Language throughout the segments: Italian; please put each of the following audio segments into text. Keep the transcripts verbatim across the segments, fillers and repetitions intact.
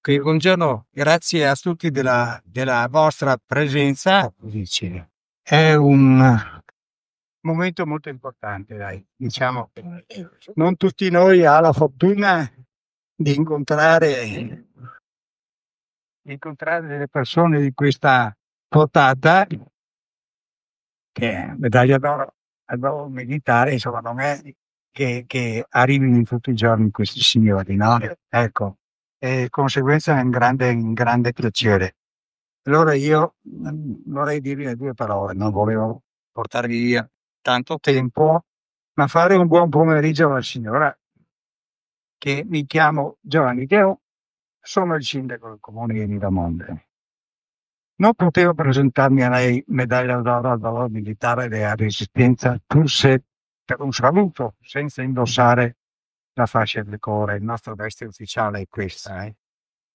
che buongiorno, grazie a tutti della, della vostra presenza. Dice, è un momento molto importante, dai. Diciamo, non tutti noi ha la fortuna di incontrare, di incontrare delle persone di questa portata, che è medaglia d'oro al valor militare, insomma, non è che, che arrivino tutti i giorni questi signori, no? Ecco, e di conseguenza è un grande, un grande piacere. Allora io mm, vorrei dirvi due parole, non volevo portarvi via tanto tempo, ma fare un buon pomeriggio alla signora, che mi chiamo Giovanni Cheo, sono il sindaco del comune di Miramonte. Non potevo presentarmi a lei medaglia d'oro al valor militare della resistenza, pur se per un saluto, senza indossare la fascia del cuore. Il nostro veste ufficiale è questa. Eh.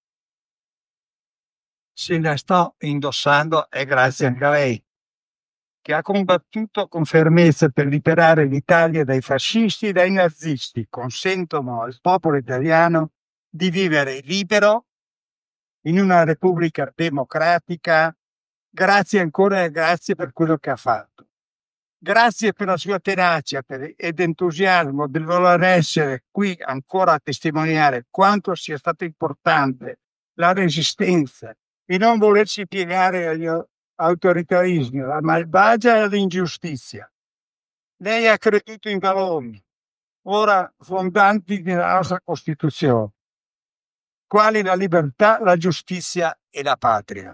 Se la sto indossando è grazie anche a lei, che ha combattuto con fermezza per liberare l'Italia dai fascisti e dai nazisti. Consentono al popolo italiano di vivere libero in una repubblica democratica. Grazie ancora e grazie per quello che ha fatto. Grazie per la sua tenacia per, ed entusiasmo del voler essere qui ancora a testimoniare quanto sia stato importante la resistenza e non volersi piegare agli autoritarismi, alla malvagia e all'ingiustizia. Lei ha creduto in valori, ora fondanti della nostra Costituzione, quali la libertà, la giustizia e la patria.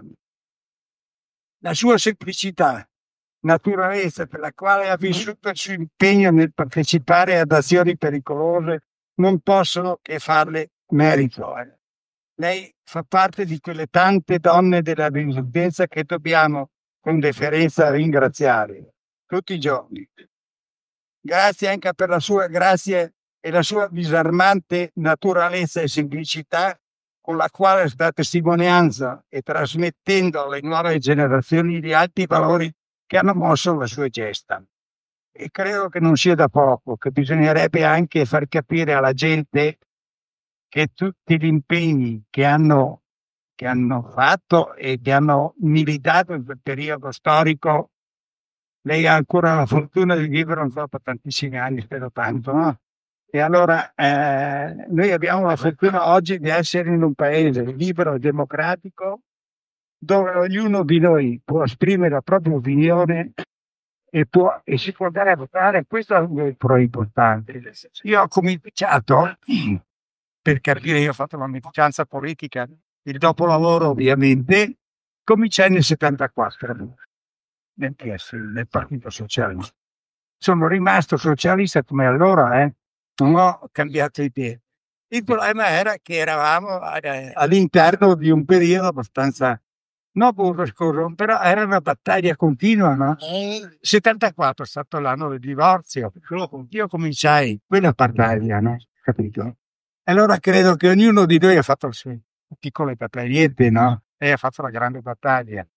La sua semplicità, naturalezza per la quale ha vissuto il suo impegno nel partecipare ad azioni pericolose non possono che farle merito. Lei fa parte di quelle tante donne della resistenza che dobbiamo con deferenza ringraziare tutti i giorni. Grazie anche per la sua grazia e la sua disarmante naturalezza e semplicità con la quale sta testimonianza e trasmettendo alle nuove generazioni gli alti valori che hanno mosso le sue gesta. E credo che non sia da poco, che bisognerebbe anche far capire alla gente che tutti gli impegni che hanno, che hanno fatto e che hanno militato in quel periodo storico, lei ha ancora la fortuna di vivere ancora per tantissimi anni, spero tanto, no? E allora eh, noi abbiamo la fortuna oggi di essere in un paese libero e democratico dove ognuno di noi può esprimere la propria opinione e, può, e si può andare a votare. Questo è il pro importante. Io ho cominciato, per capire, io ho fatto la militanza politica, il dopolavoro ovviamente, cominciai nel settantaquattro nel P S, nel Partito Socialista. Sono rimasto socialista come allora, eh. Non ho cambiato idea. Il problema era che eravamo all'interno di un periodo abbastanza non burrascoso, però era una battaglia continua, no? settantaquattro è stato l'anno del divorzio. Io cominciai quella battaglia, no? Capito? Allora credo che ognuno di noi ha fatto le sue piccole battagliette, no? E ha fatto la grande battaglia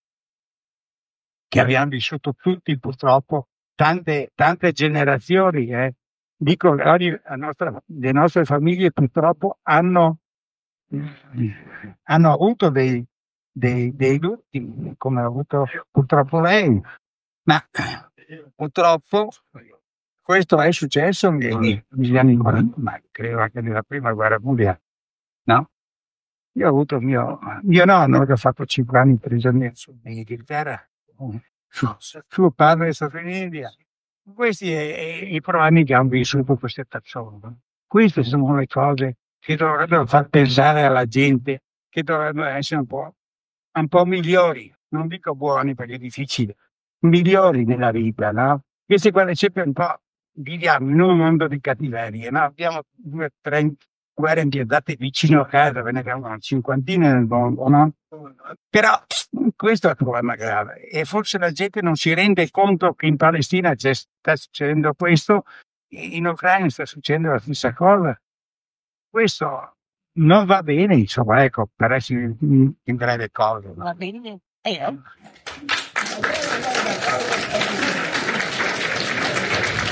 che abbiamo vissuto tutti, purtroppo, tante, tante generazioni, eh. Dico, oggi la nostra, le nostre famiglie purtroppo hanno, hanno avuto dei, dei, dei lutti, come ha avuto purtroppo lei, ma purtroppo questo è successo negli, negli anni quaranta, ma credo anche nella prima guerra mondiale, no? Io ho avuto mio, mio nonno che ha fatto cinque anni prigioniero in Inghilterra, suo, suo padre è stato in India. Questi sono i problemi che hanno vissuto queste persone. Queste sono le cose che dovrebbero far pensare alla gente, che dovrebbero essere un po', un po' migliori, non dico buoni perché è difficile, migliori nella vita, no? Queste quelle sempre un po' viviamo in un mondo di cattiverie, no? Abbiamo due o tre guerre ambientate vicino a casa, ve ne abbiamo una cinquantina nel mondo, no? Però questo è il problema grave e forse la gente non si rende conto che in Palestina c'è, sta succedendo questo, in Ucraina sta succedendo la stessa cosa. Questo non va bene, insomma, ecco, per essere in, in breve cose. Va bene? Eh.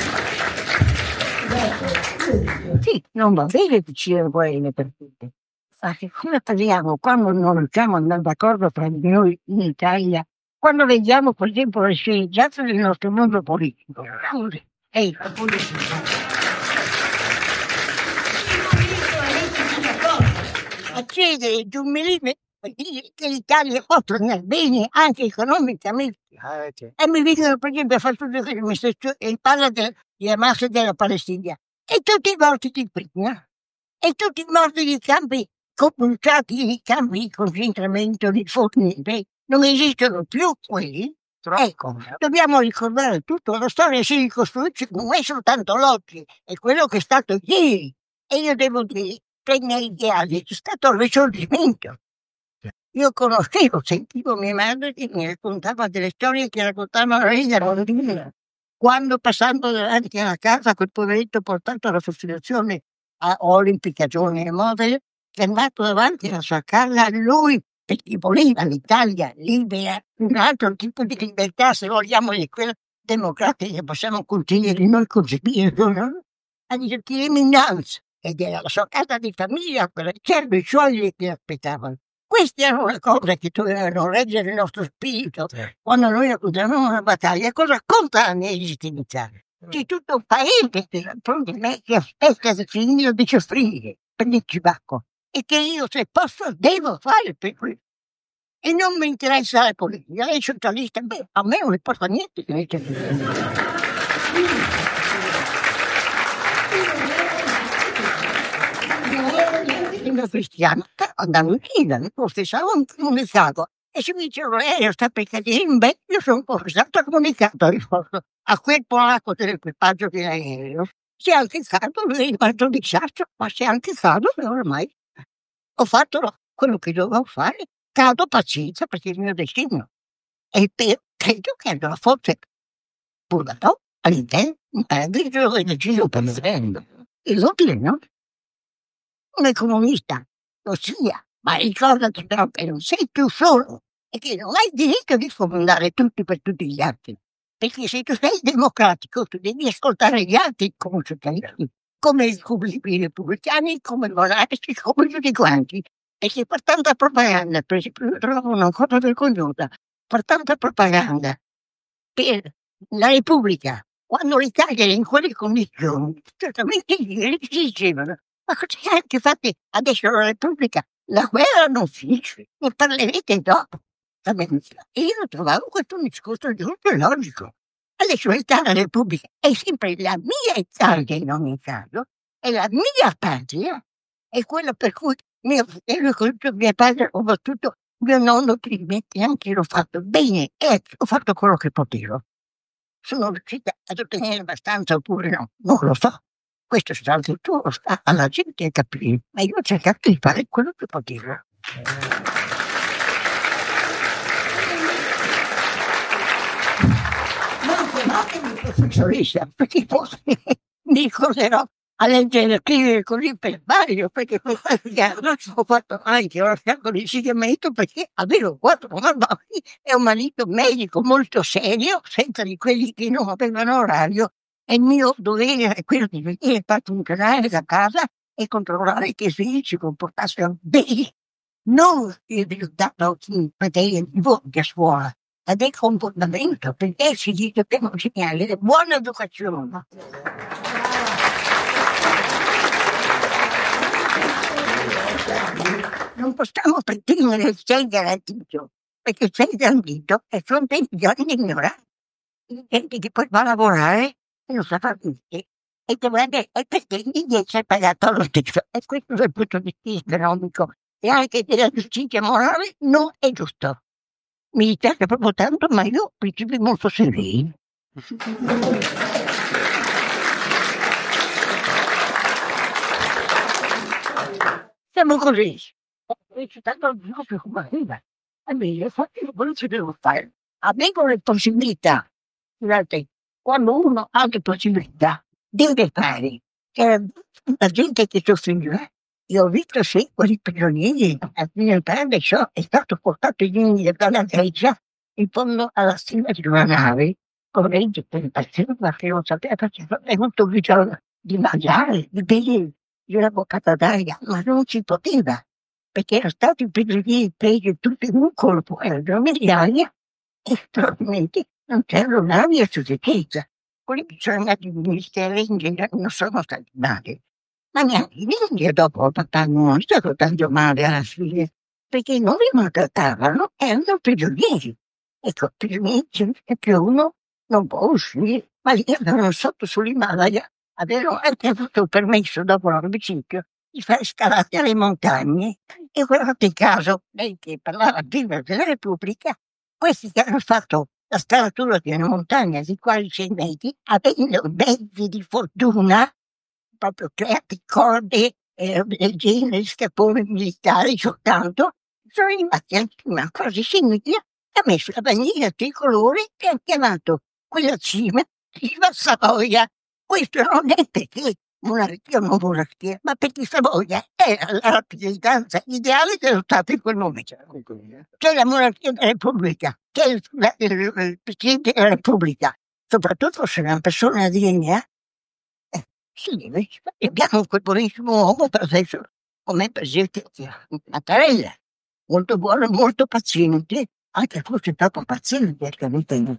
Sì, non va bene cucire bene per tutti. Ma che come parliamo quando non riusciamo ad andare d'accordo tra di noi in Italia, quando vediamo per esempio le sceneggiate del nostro mondo politico? Scusi, ehi, la politica. A chiedere di un millimetro per dire che l'Italia può tornare bene anche economicamente. Eh, sì. E mi dicono per esempio a fare tutto questo e parla de- di Hamas e della Palestina. E tutti i morti di prima, e tutti i morti di campi comunicati, di campi di concentramento, di forniere, non esistono più quelli. Ecco, dobbiamo ricordare tutto, la storia si ricostruisce, non è soltanto l'oggi, è quello che è stato ieri. E io devo dire che nei diari c'è stato il risorgimento. Io conoscevo, sentivo mia madre che mi raccontava delle storie che raccontavano lei da bambina. Quando passando davanti alla casa quel poveretto portato alla fucilazione a Olimpica Giovane e Modere, che è andato davanti alla sua casa, lui perché voleva l'Italia libera, un altro tipo di libertà, se vogliamo, di quella democratica che possiamo consigliare noi concepire, no? A dirti innanzi, ed era la sua casa di famiglia, quella c'erano i suoi che aspettavano. Queste erano le cose che dovevano reggere il nostro spirito quando noi affrontiamo una battaglia. Cosa conta la mia legittimità? C'è tutto un paese che fronte a me che aspetta che finire di soffrire per il cibacco e che io se posso devo fare per quello. E non mi interessa la politica, lei è socialista, beh, a me non mi importa niente che lei sia cristiano, però andavo in chiesa, mi confessavo un comunicato e se mi dicevano lei sta per cadere in becco, io sono confessato comunicato, ho risposto a quel polacco dell'equipaggio di aereo, se anche caso lui è rimasto di saccio, ma se anche caso ormai ho fatto quello che dovevo fare, cado pazienza perché è il mio destino e per, credo che allora forse pure no, all'interno è deciso per me, è inutile, no? Un economista lo sia, ma ricordati però che non sei più solo e che non hai diritto di comandare tutti per tutti gli altri. Perché se tu sei democratico, tu devi ascoltare gli altri come socialisti, come i repubblicani, come i monarchici, come tutti quanti. E se per tanta propaganda, per esempio, io trovo una cosa vergognosa, per tanta propaganda per la Repubblica, quando l'Italia era in quelle condizioni, certamente gli dicevano ma così anche infatti adesso la Repubblica, la guerra non finisce, ne parlerete dopo. E io trovavo questo un discorso giusto e logico. Adesso l'Italia la Repubblica è sempre la mia Italia in ogni caso, è la mia patria, è quella per cui mio fratello, mio padre, soprattutto mio nonno Climente, anche l'ho fatto bene e ho fatto quello che potevo. Sono riuscita ad ottenere abbastanza oppure no? Non lo so. Questo sta al futuro, sta alla gente a capire, ma io ho cercato di fare quello che potevo. Non chiamatemi professoressa, perché forse mi ricorderò a leggere e scrivere così per sbaglio, perché ho fatto anche un fianco di insediamento perché avevo quattro bambini e un marito medico molto serio, senza di quelli che non avevano orario. E il mio dovere è quello di venire fatto un canale da casa e controllare che i figli si comportassero bene, non il risultato in materia di voti a scuola, ma del comportamento, perché si dice che non si chiede buona educazione. Non possiamo pretendere che sei garantito, perché sei garantito è fronte ai milioni di ignoranti, gente che poi va a lavorare e non sa fare niente e dovrebbe e pretendi di essere pagato lo stesso. E questo dal punto di vista economico e anche della giustizia morale non è giusto. Mi dispiace proprio tanto, ma io ho principi molto severi. Siamo così. Ho citato il nostro come arriva. A me, infatti, quello che devo fare. Avevo le possibilità. Guardate, quando uno ha le possibilità, deve fare. C'era la gente che soffriva. Io ho visto sì, quei prigionieri, a mio padre so, è stato portato in India dalla Grecia in fondo alla stima di una nave, con legge per il paziente, perché non sapeva perché aveva avuto bisogno di mangiare, di bere, di una boccata d'aria, ma non si poteva. perché erano stati presi presi tutti in un colpo, erano migliaia, e probabilmente non c'era una sufficienza. Quelli che sono andati in ministero in India non sono stati male, ma neanche in India dopo non è stato tanto male alla fine, perché non li maltrattavano, erano prigionieri. Ecco, prigionieri che uno non può uscire, ma lì avevano sotto sull'Himalaya, avevano anche avuto il permesso dopo l'armiciclo di fare scalate alle montagne. E guardate in caso, lei che parlava prima della Repubblica, questi che hanno fatto la scalatura di una montagna di quasi sei metri, avendo mezzi di fortuna, proprio creati corde eh, del genere, scapoli militari soltanto, sono rimasti anche una cosa simile, ha messo la bandiera tricolore e ha chiamato quella cima Viva Savoia. Questo non è perché monarchia o non monarchia, ma perché Savoia era la rappresentanza ideale dello Stato in quel momento. C'è la monarchia della Repubblica, c'è il, il, il Presidente della Repubblica, soprattutto se è una persona degna. Eh, sì, abbiamo quel buonissimo uomo, per esempio, come per esempio Mattarella, molto buono, molto paziente, anche forse troppo paziente, perché non tengo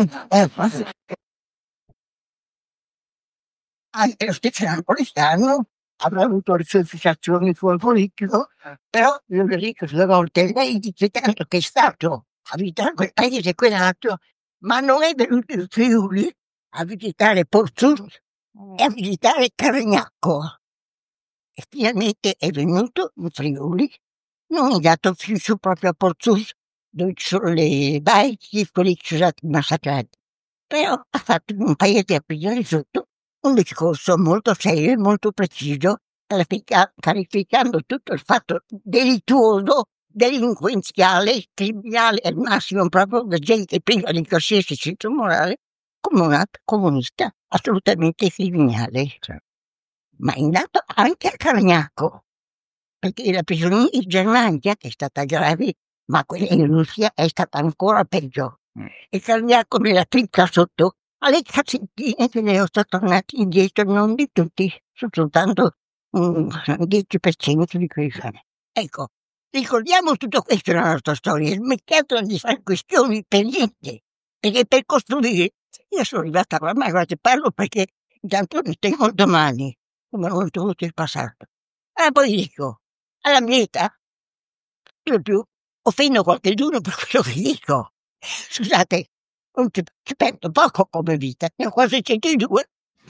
anche lo stesso Napolitano avrà avuto le sue fissazioni sul politico, però io le dico due volte, lei dice tanto che è stato a visitare quel paese e quell'altro, ma non è venuto in Friuli a visitare Porzus e a visitare Caragnacco. E finalmente è venuto in Friuli, non è andato più su proprio a Porzus, dove ci sono le baie, quelli che sono stati massacrati, però ha fatto un paio di appigli sotto un discorso molto serio e molto preciso, carificando tutto il fatto delittuoso, delinquenziale, criminale al massimo, proprio da gente priva di qualsiasi senso morale, come un atto comunista assolutamente criminale. Ma è andato anche a Caragnacco, perché la prigionia in Germania, che è stata grave, ma quella in Russia è stata ancora peggio. E Caragnacco me la tricca sotto alle cassettine che ne ho stato tornati indietro, non di tutti, soltanto un dieci per cento di quei fare. Ecco, ricordiamo tutto questo nella nostra storia, smettiamola di fare questioni per niente, perché per costruire, io sono arrivata ormai, guardate, parlo perché intanto mi tengo domani, come ho avuto il passato. E poi dico, alla mia età, più più, offendo qualcuno per quello che dico. Scusate, non ci, ci perdo poco come vita, ne ho quasi centodue.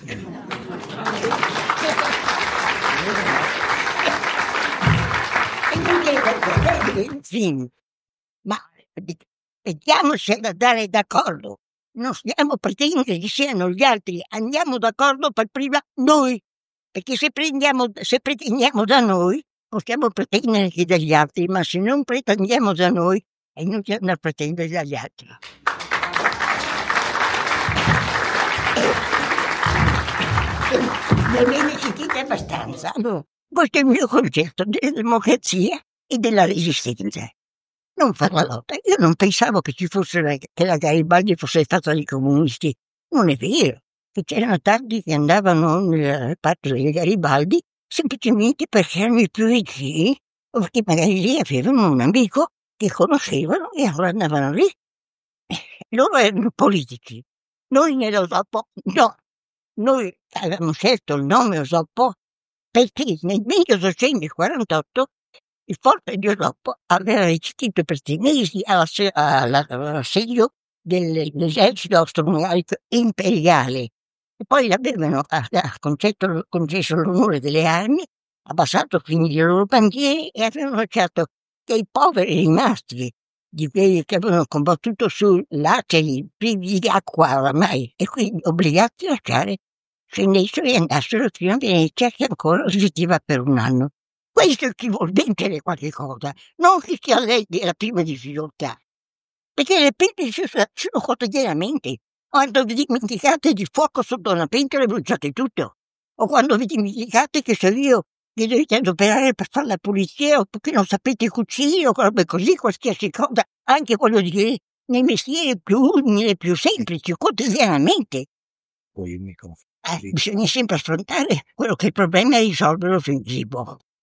Ma vediamoci ad andare d'accordo, non stiamo pretendendo che siano gli altri, andiamo d'accordo per prima noi, perché se, prendiamo, se pretendiamo da noi possiamo pretendere anche dagli altri, ma se non pretendiamo da noi è inutile andare a pretendere dagli altri. Ne avete sentite abbastanza? No. Questo è il mio concetto della democrazia e della resistenza. Non fare la lotta. Io non pensavo che ci fosse la, che la Garibaldi fosse fatta dai comunisti. Non è vero. Che c'erano tanti che andavano nel patto dei Garibaldi semplicemente perché erano i più vicini o perché magari lì avevano un amico che conoscevano e allora andavano lì. Loro erano politici. Noi nell'Osopo no. Noi avevamo scelto il nome Osopo perché nel milleottocentoquarantotto il forte di Osopo aveva resistito per sei mesi all'assedio dell'esercito austro-ungarico imperiale e poi l'avevano concesso, concesso l'onore delle armi, abbassato quindi le loro bandiere e avevano lasciato che i poveri rimasti di quelli che avevano combattuto su laceri privi di acqua oramai e quindi obbligati a lasciare, scendessero e andassero fino a Venezia che ancora resisteva per un anno. Questo è chi vuol vincere qualche cosa, non che sia lei la prima difficoltà, perché le pentole sono quotidianamente. Quando vi dimenticate di fuoco sotto una pentola bruciate tutto, o quando vi dimenticate che se io vi dovete adoperare per fare la pulizia o perché non sapete cucire o robe così, qualsiasi cosa, anche voglio dire nei mestieri più umili, più semplici, quotidianamente. Poi il microfono. Eh, bisogna sempre affrontare quello che è il problema e risolverlo fin vivo.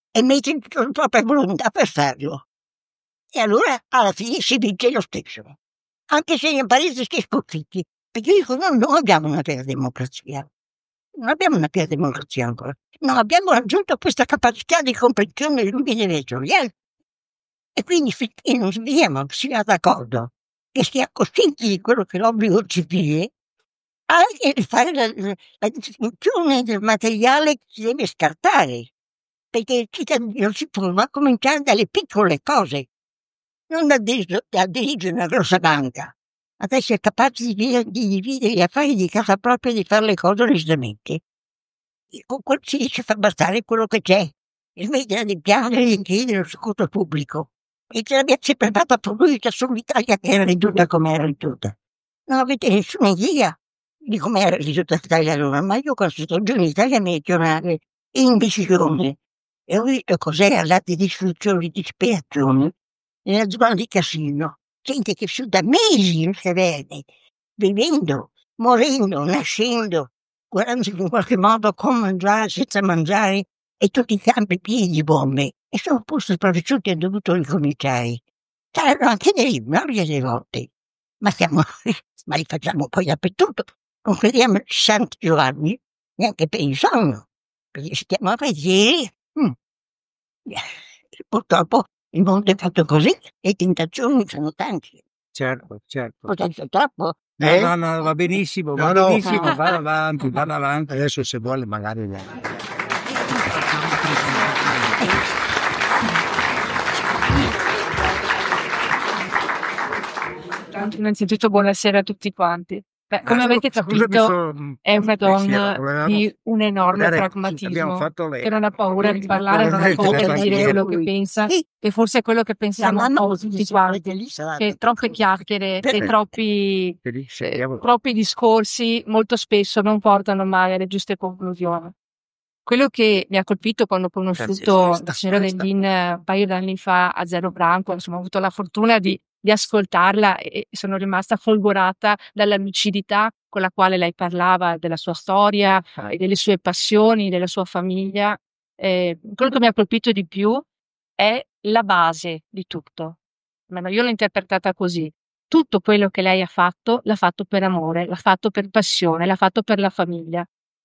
e mette in tutta la propria volontà per farlo. E allora alla fine si vince lo stesso, anche se in paesi si è sconfitti, perché io dico, noi non abbiamo una vera democrazia, non abbiamo una vera democrazia ancora, non abbiamo raggiunto questa capacità di comprensione dell'ordine editoriale, e quindi finché non vediamo che sia d'accordo, che sia coscienti di quello che è l'obbligo civile, anche di fare la, la distinzione del materiale che si deve scartare, perché il cittadino si forma a cominciare dalle piccole cose, non da, dis- da dirigere una grossa banca, ad essere capaci di, di dividere gli affari di casa propria e di fare le cose onestamente. E con quel si riesce a far bastare quello che c'è, invece di piangere e di chiedere il soccorso pubblico, e ce l'abbiamo sempre fatta produrre sull'Italia che era ridotta come era ridotta. Non avete nessuna idea di come era ridotta l'Italia allora, ma io quando sono stato giù in Italia meridionale, in decisione, e ho visto cos'era la distruzione di disperazione nella zona di Cassino, gente che è vissuta mesi in Sardegna, vivendo, morendo, nascendo, guardando in qualche modo come mangiare senza mangiare, e tutti i campi pieni di bombe, e sono pur sopravvissuti e hanno dovuto ricominciare. C'erano anche delle memorie delle volte, ma siamo, ma li facciamo poi dappertutto, non crediamo ai Santi Giovanni, neanche per il sonno, perché stiamo a vedere. Mm. Purtroppo il mondo è fatto così, le tentazioni sono tante. Certo, certo. Potete troppo. No, Eh? no, no, va benissimo, va No, no. benissimo, vada avanti, vada avanti. Adesso se vuole magari... Innanzitutto buonasera a tutti quanti. Beh, come Ah, avete scusa, mi capito, sono- è una sì, donna volevamo- di un enorme Guardate, abbiamo pragmatismo, fatto le- che non ha paura di parlare, non ha Eh, paura certo, di dire anch'io. quello che pensa, Sì. che forse è quello che La pensiamo mamma un po' tutti quanti, lì sarà- che troppe chiacchiere e troppi, Che lì eh, sentiamo- troppi discorsi molto spesso non portano mai alle giuste conclusioni. Quello che mi ha colpito quando ho conosciuto Grazie, la signora basta. Dell'In un paio d'anni fa a Zero Branco, insomma, ho avuto la fortuna di, di ascoltarla e e sono rimasta folgorata dalla lucidità con la quale lei parlava della sua storia e delle sue passioni, della sua famiglia. Eh, quello che mi ha colpito di più è la base di tutto. Almeno io l'ho interpretata così. Tutto quello che lei ha fatto, l'ha fatto per amore, l'ha fatto per passione, l'ha fatto per la famiglia.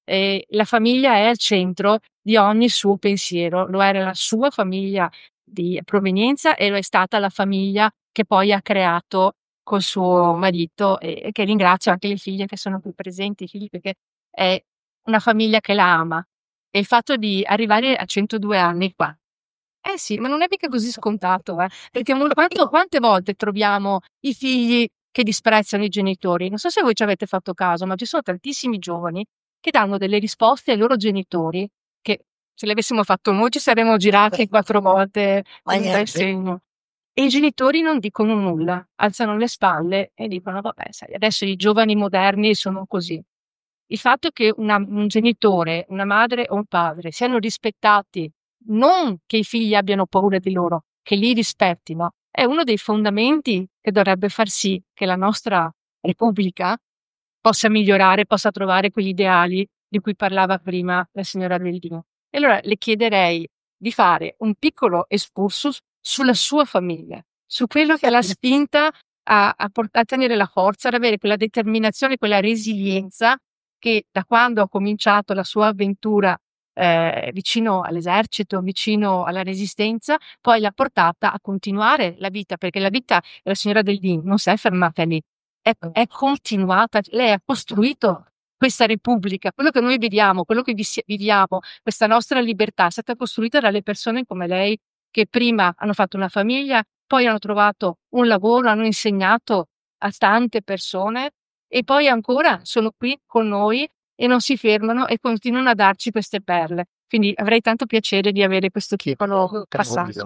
E la famiglia è al centro di ogni suo pensiero, lo era la sua famiglia di provenienza e lo è stata la famiglia che poi ha creato col suo marito, e, e che ringrazio anche le figlie che sono qui presenti, i figli, perché è una famiglia che la ama. E il fatto di arrivare a centodue anni qua, eh sì, ma non è mica così scontato, eh, perché mol- quanto- quante volte troviamo i figli che disprezzano i genitori? Non so se voi ci avete fatto caso, ma ci sono tantissimi giovani che danno delle risposte ai loro genitori che se le avessimo fatto noi ci saremmo girati quattro volte Ma dal niente. segno. E i genitori non dicono nulla, alzano le spalle e dicono vabbè, sai, adesso i giovani moderni sono così. Il fatto che una- un genitore, una madre o un padre siano rispettati, non che i figli abbiano paura di loro, che li rispettino, è uno dei fondamenti che dovrebbe far sì che la nostra Repubblica possa migliorare, possa trovare quegli ideali di cui parlava prima la signora Bellino. E allora le chiederei di fare un piccolo excursus sulla sua famiglia, su quello che l'ha spinta a, a, port- a tenere la forza, ad avere quella determinazione, quella resilienza che da quando ha cominciato la sua avventura eh, vicino all'esercito, vicino alla resistenza, poi l'ha portata a continuare la vita, perché la vita della signora Deldin non si è fermata lì, è, è continuata, lei ha costruito questa Repubblica, quello che noi vediamo, quello che vi- viviamo, questa nostra libertà è stata costruita dalle persone come lei, che prima hanno fatto una famiglia, poi hanno trovato un lavoro, hanno insegnato a tante persone e poi ancora sono qui con noi e non si fermano e continuano a darci queste perle. Quindi avrei tanto piacere di avere questo piccolo passaggio.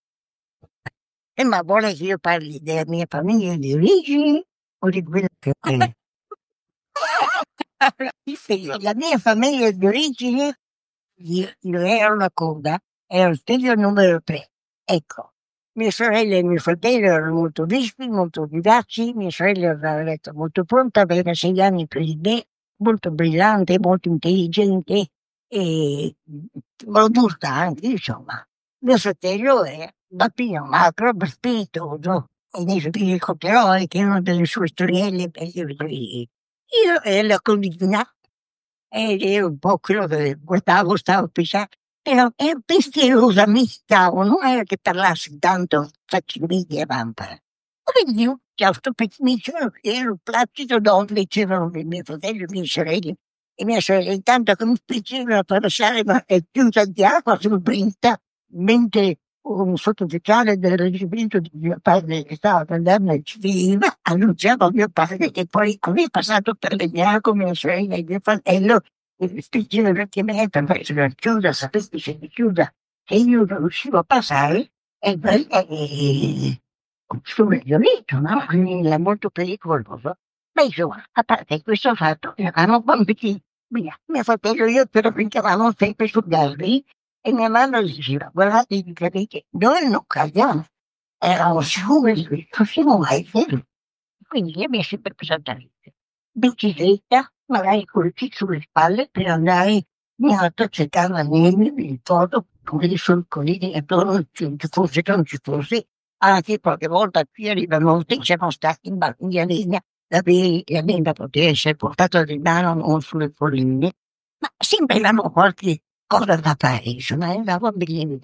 Eh, ma vuole che io parli della mia famiglia di origine o di quella che è? La mia famiglia di origine, io, io ero una coda, ero il figlio numero tre. Ecco, mia sorella e mio fratello erano molto vispi, molto vivaci, mia sorella aveva letto molto pronta, aveva sei anni più di me, molto brillante, molto intelligente e robusta anche, insomma. Mio fratello è bambino macro, spiritoso, e nei suoi racconterò che erano delle sue storielle belle così. Io ero la colina ed ero un po' quello che guardavo, stavo pensando, però ero pensierosa, mi stavo, non era che parlassi tanto facilmente a vampire. Quindi io già sto pezzo, ero placido donde c'erano i miei fratelli e le mie sorelle. E mia sorella intanto che mi spingevano a attraversare la chiusa di acqua sul Brenta, mentre un sottufficiale del reggimento di mio padre che stava per andare ci veniva, annunciava a mio padre che poi aveva passato per Legnano mia sorella e mio fratello e mi spingeva perché me per verso la chiusa, sapete se la chiusa e io non riuscivo a passare e poi eh, sul violento, no? Quindi era molto pericoloso. Ma insomma, a parte questo fatto, eravamo bambini. Via, mio fratello e io però brincavamo sempre sul Garbi e mia mamma diceva, guardate, capite, noi non cadiamo, eravamo sicuri che possiamo mai fermi. Quindi io mi è sempre pesata lì. Bicicletta, magari con il kit sulle spalle per andare in alto a cercare la neve, mi ricordo, come dei solcolini attorno, ci fosse che non ci fosse, anche qualche volta qui a Ribamonte siamo stati in barca legna da bere e aveva poter essere portato di mano non sulle colline, ma sempre avevamo qualche cosa da fare, insomma, eravamo bene.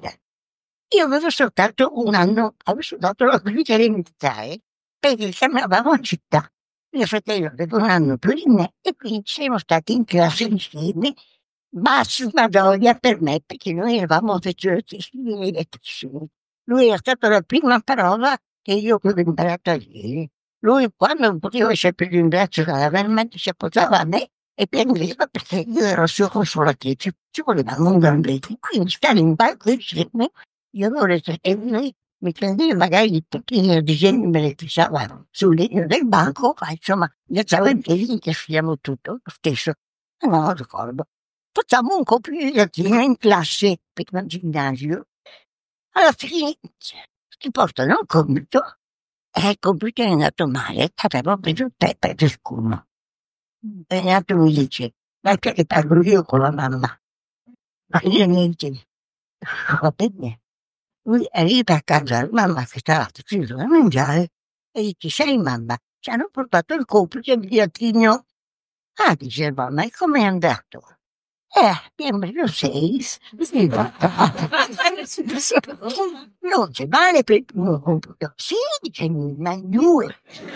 Io avevo soltanto un anno, avevo soltanto la guida militare, perché chiamavamo a città. Mio fratello aveva un anno più di me e quindi siamo stati in classe insieme, massima gioia per me, perché noi eravamo affezionatissimi e lettissimi. Lui era stata la prima parola che io avevo imparato a dire. Lui, quando non poteva essere più in braccio dalla veramente si appoggiava a me e piangeva perché io ero il suo consolatrice, ci volevamo un gambetto. Quindi stare in banco insieme, io avevo le e lui mi prendeva magari i pochini disegni, me le fissava sul legno del banco, ma insomma, mi alzavo in piedi che scriviamo tutto lo stesso. Non lo ricordo. Facciamo un compito di latino in classe per il ginnasio. Alla fine ti portano un compito e il compito è andato male, avevo preso il tè per il scumo. E l'altro mi dice, ma che parlo io con la mamma? Ma io niente, va bene. Lui arriva a casa, la mamma che stava facendo da mangiare e dice, sai mamma, ci hanno portato il compito di latino. Ah, dice la mamma, e com'è andato? Eh, abbiamo preso sei. Non c'è male per il primo compito. Sì, dice, ma due.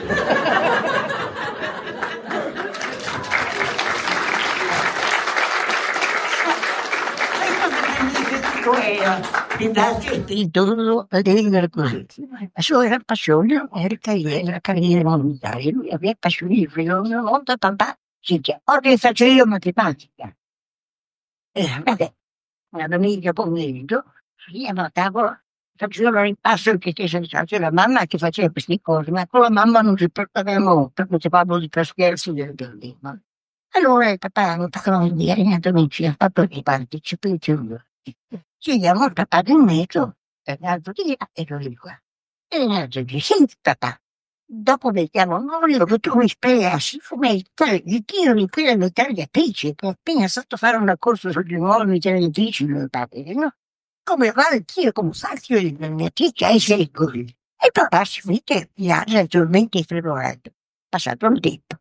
Tutto a dire così. La sua era passione, era carriera, la carriera militare. Lui aveva passione, una volta papà si dice, oggi faccio io matematica. Eh, vabbè, una domenica pomeriggio, siamo a tavola, facevano il passo che c'è c'è la mamma che faceva queste cose, ma con la mamma non ci portavamo, perché facevamo di per scherzi del bambino. Allora il papà non facevamo dire niente, non ci ha fatto di partecipazione. Ci diamo il papà del mezzo, e l'altro di là, e lo di qua. E l'altro dice, senti papà, dopo vediamo, non voglio che tu mi spiegassi come il tiro di quella delle tagliatrici, che è appena stato fare una corsa sugli nuovi tagliatrici, mio padre, no? Come va il tiro, come fa il tiro di tagliatrici a essere così. E papà si mette a piangere, naturalmente fremorato. Passato il tempo.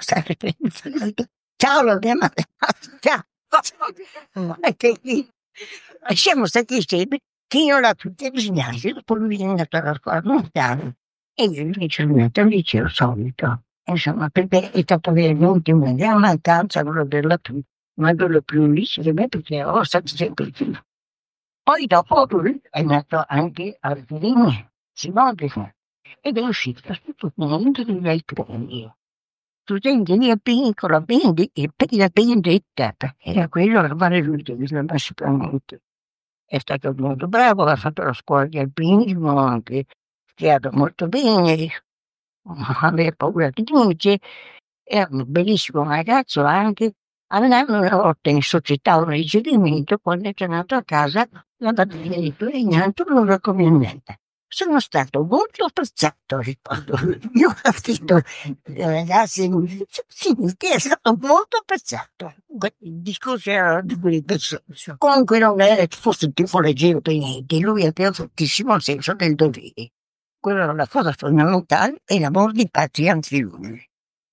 Ciao, l'abbiamo matematica. E che e siamo stati insieme fino alla tutti il ginnasio, dopo lui è andato alla scuola montana. E io invece sono andata al liceo solito. Insomma, perché è stato avere l'ultimo gran mancanza quello della più, ma quello più lì sarebbe perché ero stato sempre più. Poi dopo lui è andato anche al Vigne, Simone, ed è uscito studente di lei io. Studente di piccola, quindi la vendetta, era quello che fare lui che bisogna sicuramente. È stato molto bravo, ha fatto la scuola di alpinismo, anche studiato molto bene, aveva paura di niente, era un bellissimo ragazzo anche. Andando una volta in società un ricevimento, quando è tornato a casa, la batteria di Legnano non lo come niente. sono stato molto apprezzato, ricordo. Io ho scritto ragazzi, sì, che è stato molto apprezzato. Il discorso era di quelli comunque non è che fosse tipo leggero per niente, lui aveva fortissimo il senso del dovere. Quella era la cosa fondamentale e l'amore di patria anzi lui.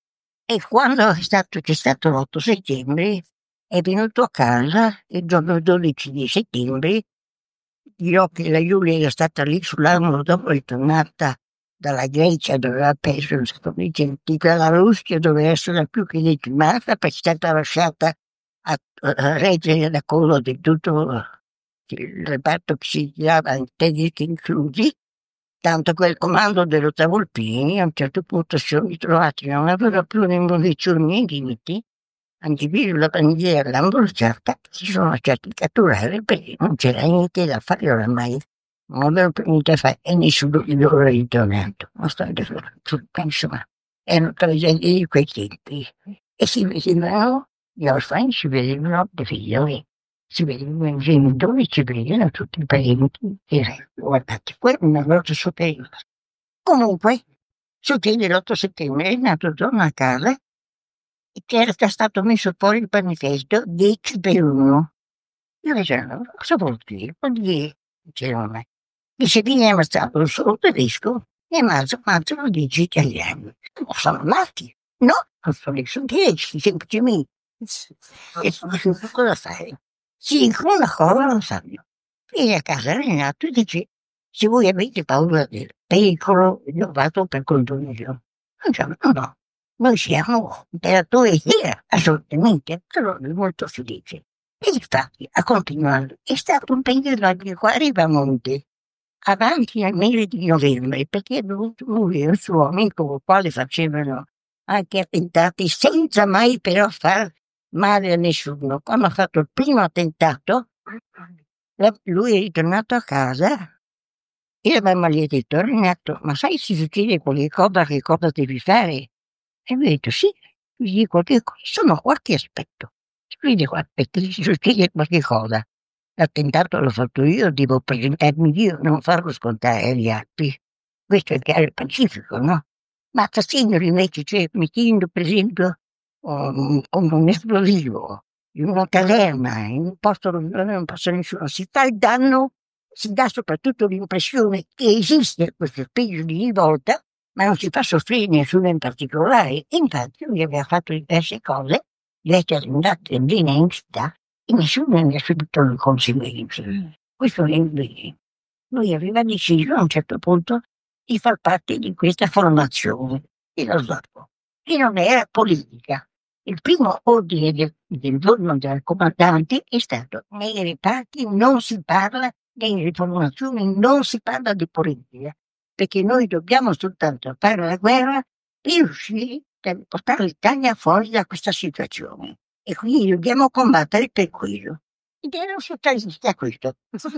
E quando è stato, c'è stato l'otto settembre, è venuto a casa il giorno dodici di settembre. Dirò che la Giulia era stata lì sull'anno dopo, è tornata dalla Grecia dove aveva perso il statunitense, dalla Russia dove essere più che legittimata perché è stata lasciata a, a reggere da collo di tutto il reparto che si chiamava in tedeschi inclusi, tanto quel comando dell'Ottavolpini a un certo punto si sono ritrovati, non aveva più le munizioni nei limiti, anche lì la bandiera l'ambrociata, si sono lasciati catturare perché non c'era niente da fare oramai, non avevano più niente da fare e nessuno di loro era ritornato, nonostante tutto, insomma, erano tragedie di quei tempi. E si vedevano gli orfani, si vedevano le figlioli, si vedevano i genitori, si vedevano tutti i parenti, e guardate, quello è una grossa sorpresa. Comunque, succede l'otto settembre, è nato torno a casa, che era già stato messo fuori il manifesto dieci per uno. Io dicevo, cosa vuol dire? Vuol dire, diceva me, che se viene ammazzato un solo tedesco, ne ammazzano dieci italiani. Non sono matti, no? Non sono, sono tedeschi, semplicemente. E cosa fare? Si dicono una cosa, non sanno. Vieni a casa Renato e dice, se voi avete paura del pericolo, io vado per conto mio. Diciamo, no, no. Noi siamo imperatori here, assolutamente, però lui molto felice. E infatti, a continuare, è stato un periodo anche qua arriva a monte, avanti al mese di novembre, perché è venuto lui e il suo amico con il quale facevano anche attentati, senza mai però far male a nessuno. Quando ha fatto il primo attentato, lui è ritornato a casa e la mamma gli ha detto, Renato, ma sai se succede qualche cosa, che cosa devi fare? E lui ha detto sì, gli dico che sono qua che aspetto. Quindi qua aspetto, se succede qualche cosa. L'attentato l'ho fatto io, devo presentarmi io, non farlo scontare agli altri. Questo è chiaro e pacifico, no? Ma assassino invece, cioè mettendo per esempio um, un esplosivo in una caserma, in un posto dove non passa nessuno, si fa il danno, si dà soprattutto l'impressione che esiste questo spirito di rivolta, ma non si fa soffrire nessuno in particolare. Infatti lui aveva fatto diverse cose, diverse andate bene in città, e nessuno ne ha subito le conseguenze. Questo è bene. Lui aveva deciso a un certo punto di far parte di questa formazione, e lo sbarco, che non era politica. Il primo ordine del, del giorno del comandante è stato: nei reparti non si parla, nelle riformazioni non si parla di politica, perché noi dobbiamo soltanto fare la guerra per riuscire a portare l'Italia fuori da questa situazione. E quindi dobbiamo combattere per quello. Ed era un socialista a questo.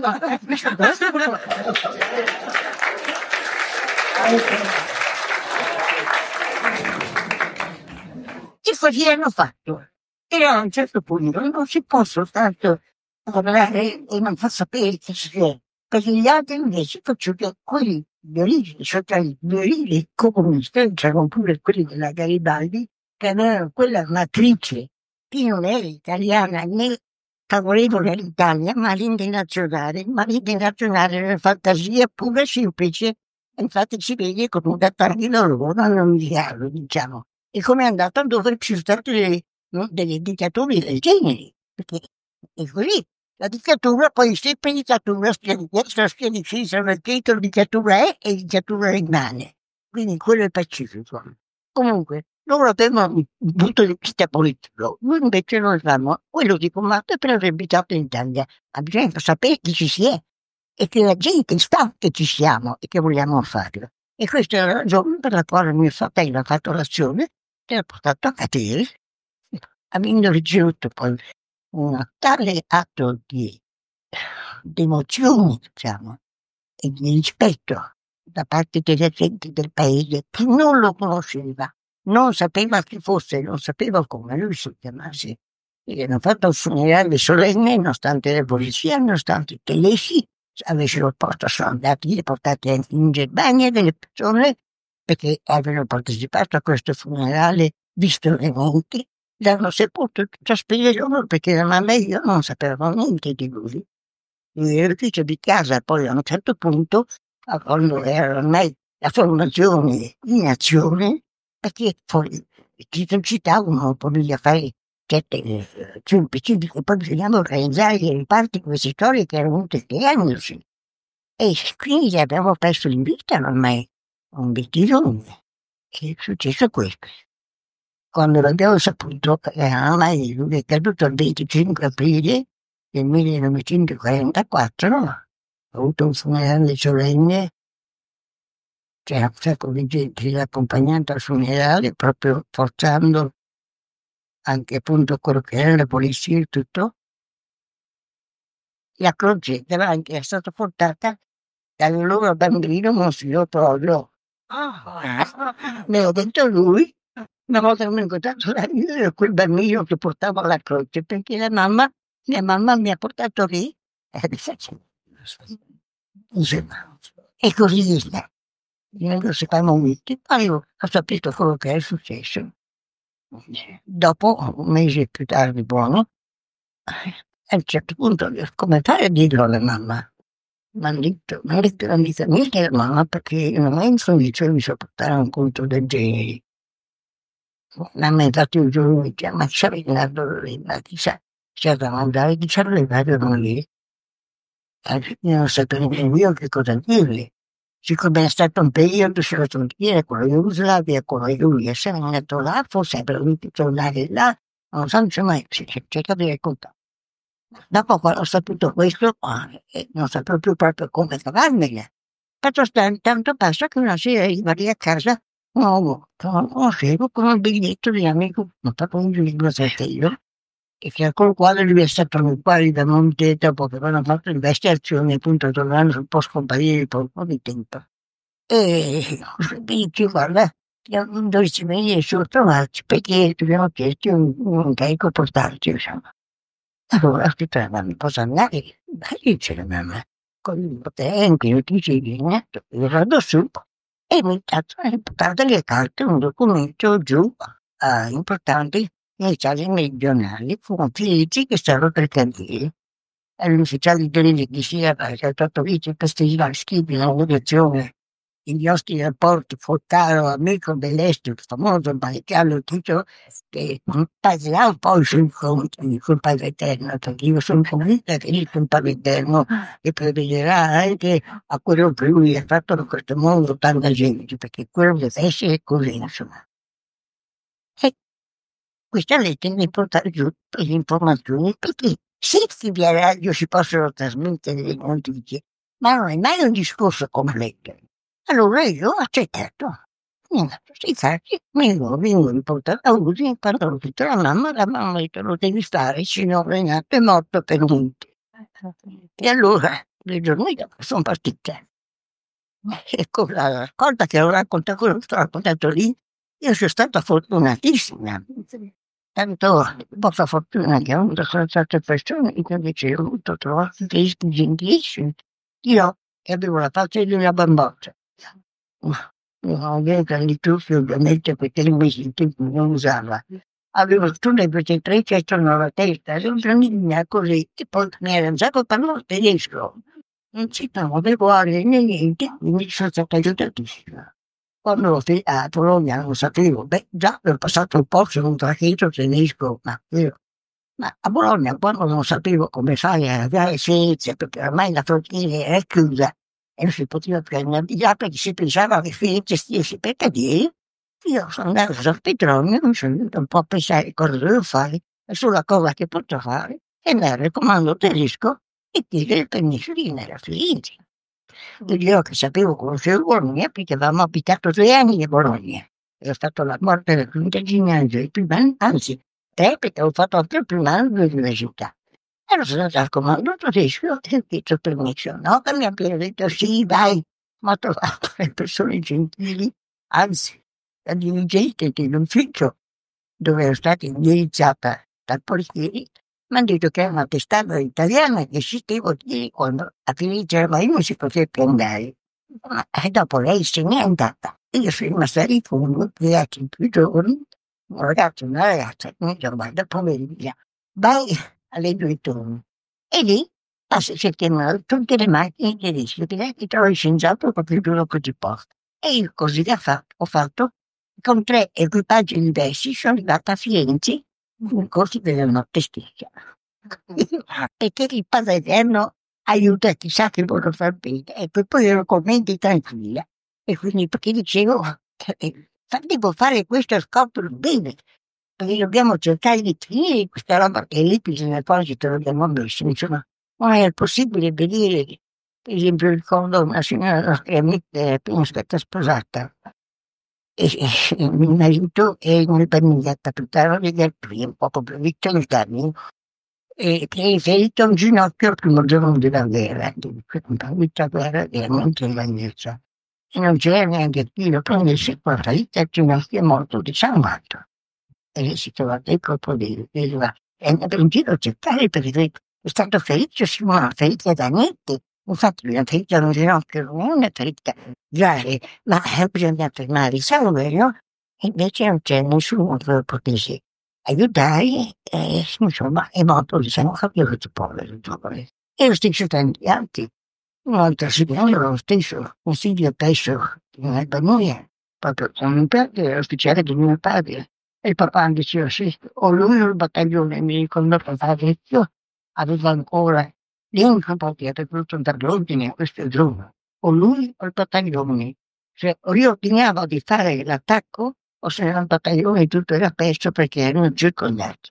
E così hanno fatto. E a un certo punto non si può soltanto parlare e non far sapere che si è, perché gli altri invece faccio che quelli di origine sociali, di origine comunista, c'erano pure quelli della Garibaldi, che avevano quella matrice che non era italiana né favorevole all'Italia, ma l'internazionale, ma l'internazionale era una fantasia pura e semplice, infatti si vede con un dettaglio loro, non dialogo, diciamo. E come è andato dove ci sono state delle, no, delle dittature del genere, perché è così. La dittatura poi sempre dittatura, sia di destra, sia di sinistra, perché la dittatura è e dittatura rimane. Quindi quello è pacifico. Comunque, loro avevano un punto di vista politico, noi invece non avevamo quello di combattere per l'abitato in Italia. Ma bisogna sapere chi ci si è e che la gente sa che ci siamo e che vogliamo farlo. E questa è la ragione per la quale mio fratello ha fatto l'azione e ha portato a cadere, avendo ricevuto poi un tale atto di, di emozione, diciamo, e di rispetto da parte della gente del paese che non lo conosceva, non sapeva chi fosse, non sapeva come lui si chiamasse. E hanno fatto un funerale solenne, nonostante la polizia, nonostante i tedeschi, avessero posto sono andati portati in Germania delle persone perché avevano partecipato a questo funerale visto le monti, l'hanno sepolto tutto a spese loro perché la mamma e io non sapevamo niente di lui. Lui era ufficio di casa, poi a un certo punto, quando era ormai la formazione in azione, perché poi ci citavano poi a fare certe specifiche, poi bisognava organizzare i riparti di queste storie che erano tutte creandosi. E quindi abbiamo perso in vita ormai un vestitone. È successo questo. Quando l'abbiamo saputo, era ormai lui è caduto il venticinque aprile del millenovecentoquarantaquattro, ho avuto un funerale solenne, c'era un sacco di gente accompagnata al funerale, proprio forzando anche appunto quello che era la polizia e tutto. La crocetta era anche stata portata dal loro bambino Monsignor Prollo. Me l'ha detto lui, una volta che mi ha incontrato la vita, ero quel bambino che portava la croce, perché la mamma, mia mamma mi ha portato lì, e insomma, e così è. Quando siamo uniti, poi ho sapito quello che è successo. Dopo, un mese più tardi, buono, a un certo punto, come fai a dirlo alla mamma? Mi hanno detto, mi hanno detto l'amica mia e la mamma perché in un momento mi dicevo mi sopportare un conto del genere. Mi hanno dato il giorno di chiama, ma c'è Leonardo Lorena, chissà, c'è da mandare, diciamo le varie non lì. Io non sapevo nemmeno io che cosa dirgli. Siccome è stato un periodo sulla frontiera con la Jugoslavia, con la lui, e sono andato là, forse avrei dovuto tornare là, non so, insomma, si cerca di raccontare. Dopo quando ho saputo questo, eh, non sapevo più proprio come cavarmene. Fatto stare tanto passo che una sera arriva lì a casa un uomo che non conoscevo con un biglietto di amico, non proprio un libro io, e che con il quale lui è stato nel quale da Monte dopo che avevano fatto diverse azioni, appunto tornando un po' scomparire per un po' di tempo. E dice, guarda, dovessi venire su a trovarci perché dobbiamo chiederti un, un incarico portarci, insomma. Allora, aspettava, mi posso andare? Beh, dice la mamma, con il potente, io ti viene, io vado su e mi ha portato le carte, un documento giù, eh, importante, nei casi meridionali, furono felici che stavo per cadere. E l'ufficiale di polizia che ha fatto vice Castellano scrive una votazione gli osti del porto Fottaro, amico dell'Est, il famoso maresciallo Tito, che parlerà un po' sul conto sul Padre Eterno, perché io sono convinta che il Padre Eterno che provvederà anche a quello che lui ha fatto in questo mondo tanta gente, perché quello deve essere così, insomma. E questa lettera mi porta giù per le informazioni, perché sì, via radio si possono trasmettere le notizie, ma non è mai un discorso completo. Allora io ho accettato. Sì, fatti, mi vengo riportato a Udine, quando ho detto la mamma, la mamma ha detto lo devi fare, signor Renato è morto per niente. E allora, le giorni dopo sono partita. E con la cosa che ho raccontato, quello che ho raccontato lì, io sono stata fortunatissima. Tanto poca fortuna che ho avuto con certe persone che invece ho avuto trovare tedeschi gentilissimi. Io che avevo la faccia di una bambotta. Non avevo di truffi ovviamente perché lui non usava. Avevo tutte queste trecce attorno alla testa, sempre mia così, e poi mi era un sacco parlavo tedesco. Non ci avevo aria né niente, quindi sono stata aiutatissima. Quando ero a Bologna non sapevo, beh già ho passato un po' su un traghetto tedesco, ma io, ma a Bologna quando non sapevo come fare a andare senza, perché ormai la frontiera era chiusa e non si poteva più andare di là perché si pensava che Firenze stesse per cadere, io sono andato a San Petronio, mi sono venuto un po' a pensare cosa dovevo fare, la sola cosa che potevo fare è andare al comando tedesco e chiedere il permesso di andare a Firenze. Io che sapevo conoscere Bologna perché avevamo abitato tre anni a Bologna. Era stata la morte del contagino del primo anno, anzi, tre perché ho fatto anche il primo anno dell'università. E ero stata al comando tedesco e ho chiesto permesso. No, che mi ha detto sì, vai, ma ho trovato le persone gentili, anzi, la dirigente dell'ufficio dove ero stata indirizzata dal portiere Mi hanno detto che era una testata italiana che esisteva lì quando a Felice ma io non si poteva più andare. Ma, e dopo lei se n'è andata. Io sono rimasta lì con un ragazzo in più giorni, un ragazzo e una ragazza, mi dicono guarda pomeriggio, vai alle due torni. E lì passa settimana tutte le macchine tedesche, ti trovi scienziato proprio il giorno che ti porta. E io così ho fatto, ho fatto, con tre equipaggi diversi sono arrivata a Firenze nel corso della notte stessa. Perché il Padre Eterno aiuta chissà che vuole far bene. Ecco, e poi ero con mente tranquilla. E quindi perché dicevo, eh, devo fare questo scopro bene. Perché dobbiamo cercare di finire questa roba che lì bisogna poi te l'abbiamo messo. Insomma, non è possibile vedere, per esempio, ricordo una signora nostra amica appena stata sposata. E, e il mio marito e una famiglia capitano di Galpria, un poco più vent'anni, e che è ferito a un ginocchio il primo giorno della guerra, dunque una vita guerra veramente grandiosa. E non c'era neanche chi lo prendesse qua, il ginocchio è morto disarmato. E lì si trova il colpo di vedeva. È andato in giro a cercare perché è stato ferito, si muove ferita da niente. Infatti una ferita da un ginocchio non è una ferita grave, ma bisogna fermare il sangue, no? E invece non c'è nessuno che lo potesse aiutare e insomma è morto di sangue, capito che povero, povero. E lo stesso tanti altri. Un'altra signora, lo stesso, un figlio presso in Albania, proprio con un padre, ufficiale di mio padre. E il papà diceva sì, o lui o il battaglione, mi ricordo papà vecchio, aveva ancora l'incapace per tutto dall'ordine questo giorno, o lui o il battaglione. Cioè, o riordinava di fare l'attacco, o se era un battaglione tutto era perso perché erano circondati.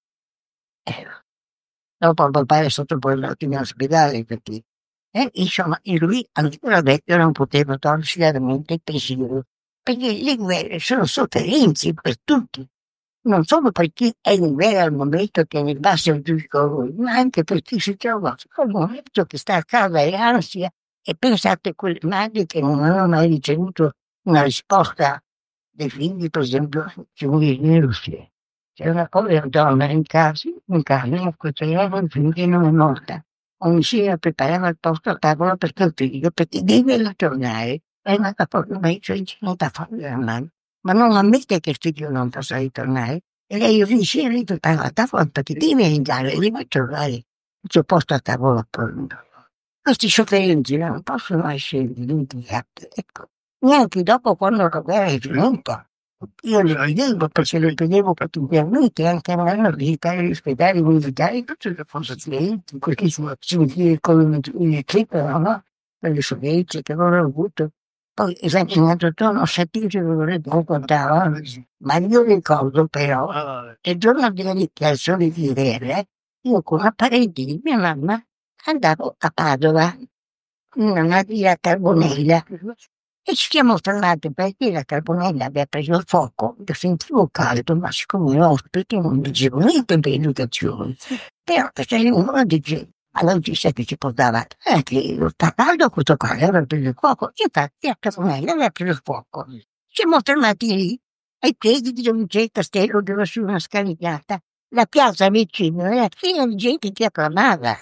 Eh, dopo il papà è stato poi andato in ospedale perché, eh, insomma, lui ancora vecchio non poteva togliersi veramente il pensiero, perché le guerre sono sofferenze per tutti. Non solo per chi è in guerra al momento che ne basta il giudico, ma anche per chi si trova al momento che sta a casa e ansia. E pensate a quelle madri che non hanno mai ricevuto una risposta dei figli, per esempio, che muoiono in Russia. C'è una povera donna in casa, in casa, in quella il figlio non è morta. Ogni sera preparava il posto a tavola per il figlio, perché deve tornare. È andata proprio mai, cioè non da fare la mano. Ma non ammette che il figlio non possa ritornare. E lei ogni sera riprepara la tavola perché deve andare, deve trovare il suo posto a tavola pronto. Questi sofferenze non possono essere dimenticati. Ecco, neanche dopo quando la guerra è finita. Io le vedevo perché le vedevo quotidianamente, anche andando a visitare gli ospedali militari, tutte le forze clienti, perché si vede come i clippano, no? Per le sofferenze che avevano avuto. Poi esaminato non sapevo se lo raccontava, ma io ricordo però che il giorno della dichiarazione di guerra, io con una parente di mia mamma andavo a Padova, in una via a Carbonella, e ci siamo fermati perché la Carbonella aveva preso il fuoco, io sentivo caldo, ma siccome ero ospite non dicevo niente per educazione, però c'era uno dice allora disse che ci portava anche lo sta caldo questo qua aveva preso il fuoco, infatti a Carbonella aveva preso il fuoco. Siamo tornati lì, ai piedi di dove c'è il castello, dove su una scalinata, la piazza vicino era piena di gente che acclamava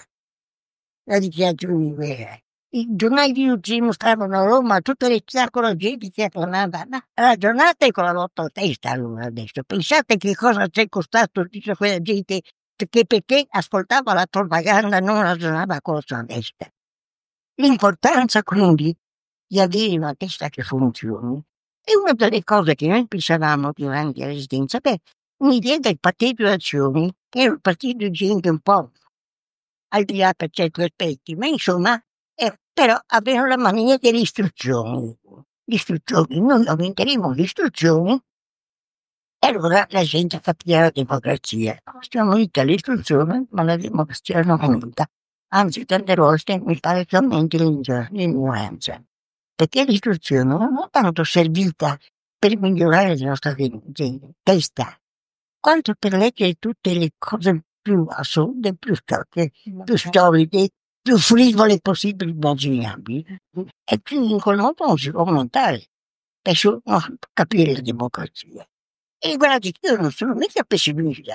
la dichiarazione di guerra. I giornali di oggi mostravano a Roma tutte le città con la gente che acclamava, ma la giornata è con la lotta a testa allora adesso. Pensate che cosa ci è costato tutta quella gente che perché ascoltava la propaganda non ragionava con la sua testa. L'importanza quindi di avere una testa che funzioni è una delle cose che noi pensavamo durante la residenza. Beh, un'idea del partito d'azione, che era un partito di gente un po' al di là per certi aspetti, ma insomma, eh, però avevano la mania delle istruzioni. Le istruzioni, noi aumenteremo le istruzioni e allora la gente capirà la democrazia. Stiamo unita all'istruzione, ma la democrazia non aumenta. Anzi, tante volte mi pare che aumenti l'ignoranza. Perché l'istruzione non è tanto servita per migliorare la nostra testa, quanto per leggere tutte le cose più assurde, più storiche, più storiche, più frivole possibili immaginabili. E quindi in quel modo non si può aumentare. Penso no, capire la democrazia. E guardate, io non sono mica pessimista.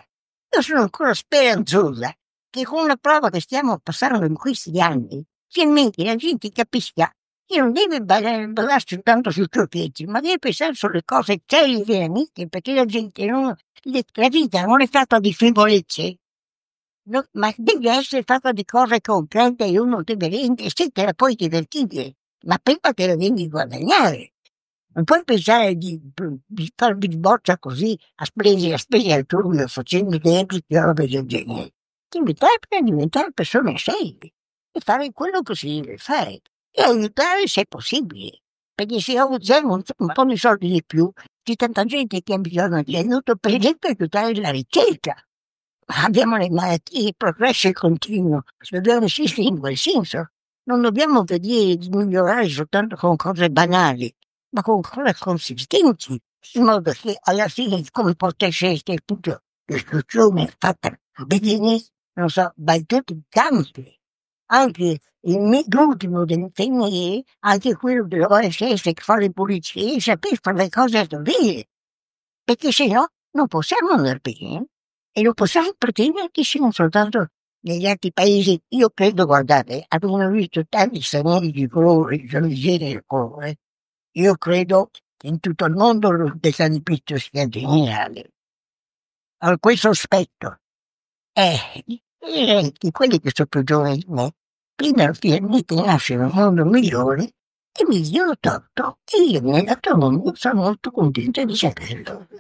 Io sono ancora speranzosa che con la prova che stiamo passando in questi anni, finalmente la gente capisca che non deve basarsi soltanto sui troppiezzi, ma deve pensare sulle cose serie veramente, perché la gente non, le- la vita non è fatta di frivolezze, no, ma deve essere fatta di cose concrete e uno deve rendersi te la puoi divertire, ma prima te la devi guadagnare. Non puoi pensare di, di farvi boccia così a spese a spese altrui facendo debiti e robe del genere. Ti invitare per diventare persone serie e fare quello che si deve fare e aiutare se è possibile. Perché se usiamo un, un po' di soldi di più, c'è tanta gente che ha bisogno di aiuto, per esempio aiutare la ricerca. Abbiamo le malattie, il progresso è continuo, dobbiamo insistere in quel senso. Non dobbiamo vedere di migliorare soltanto con cose banali, ma con cose consistenti, in modo che alla fine, come potesse essere tutta l'istruzione fatta bene, non so, da tutti i campi. Anche il mio ultimo dell'infermiere, anche quello dell'O S S che fa le pulizie, sapere fare le cose a dovere, perché se no non possiamo andare bene. E lo possiamo pretendere che siano soltanto negli altri paesi. Io credo, guardate, abbiamo visto tanti stranieri di colore, di genere di colore. Io credo che in tutto il mondo lo desanipito sia generale. Allora, questo aspetto è che quelli che sono più giovani di me, prima finalmente nasce un mondo migliore e mi dio tutto. E io nell'altro mondo sono molto contenta di saperlo.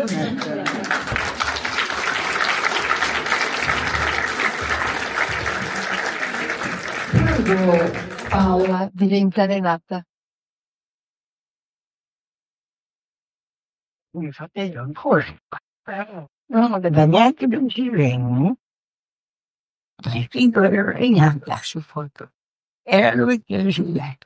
Quando Paola diventa Renata? Mio fratello ancora, però non aveva neanche venti anni. Il figlio era Renata su foto. Era lui che era sbagliato.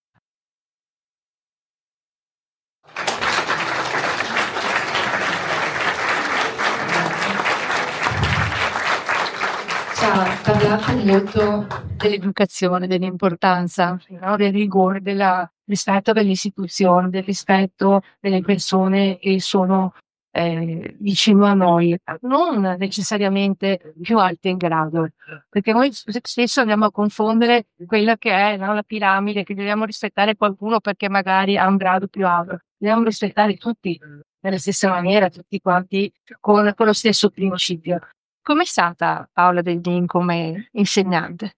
Ci ha parlato molto dell'educazione, dell'importanza, no? Del rigore, del rispetto delle istituzioni, del rispetto delle persone che sono eh, vicino a noi, non necessariamente più alte in grado, perché noi spesso andiamo a confondere quella che è, no, la piramide, che dobbiamo rispettare qualcuno perché magari ha un grado più alto, dobbiamo rispettare tutti nella stessa maniera, tutti quanti con, con lo stesso principio. Com'è stata Paola Deldin come insegnante?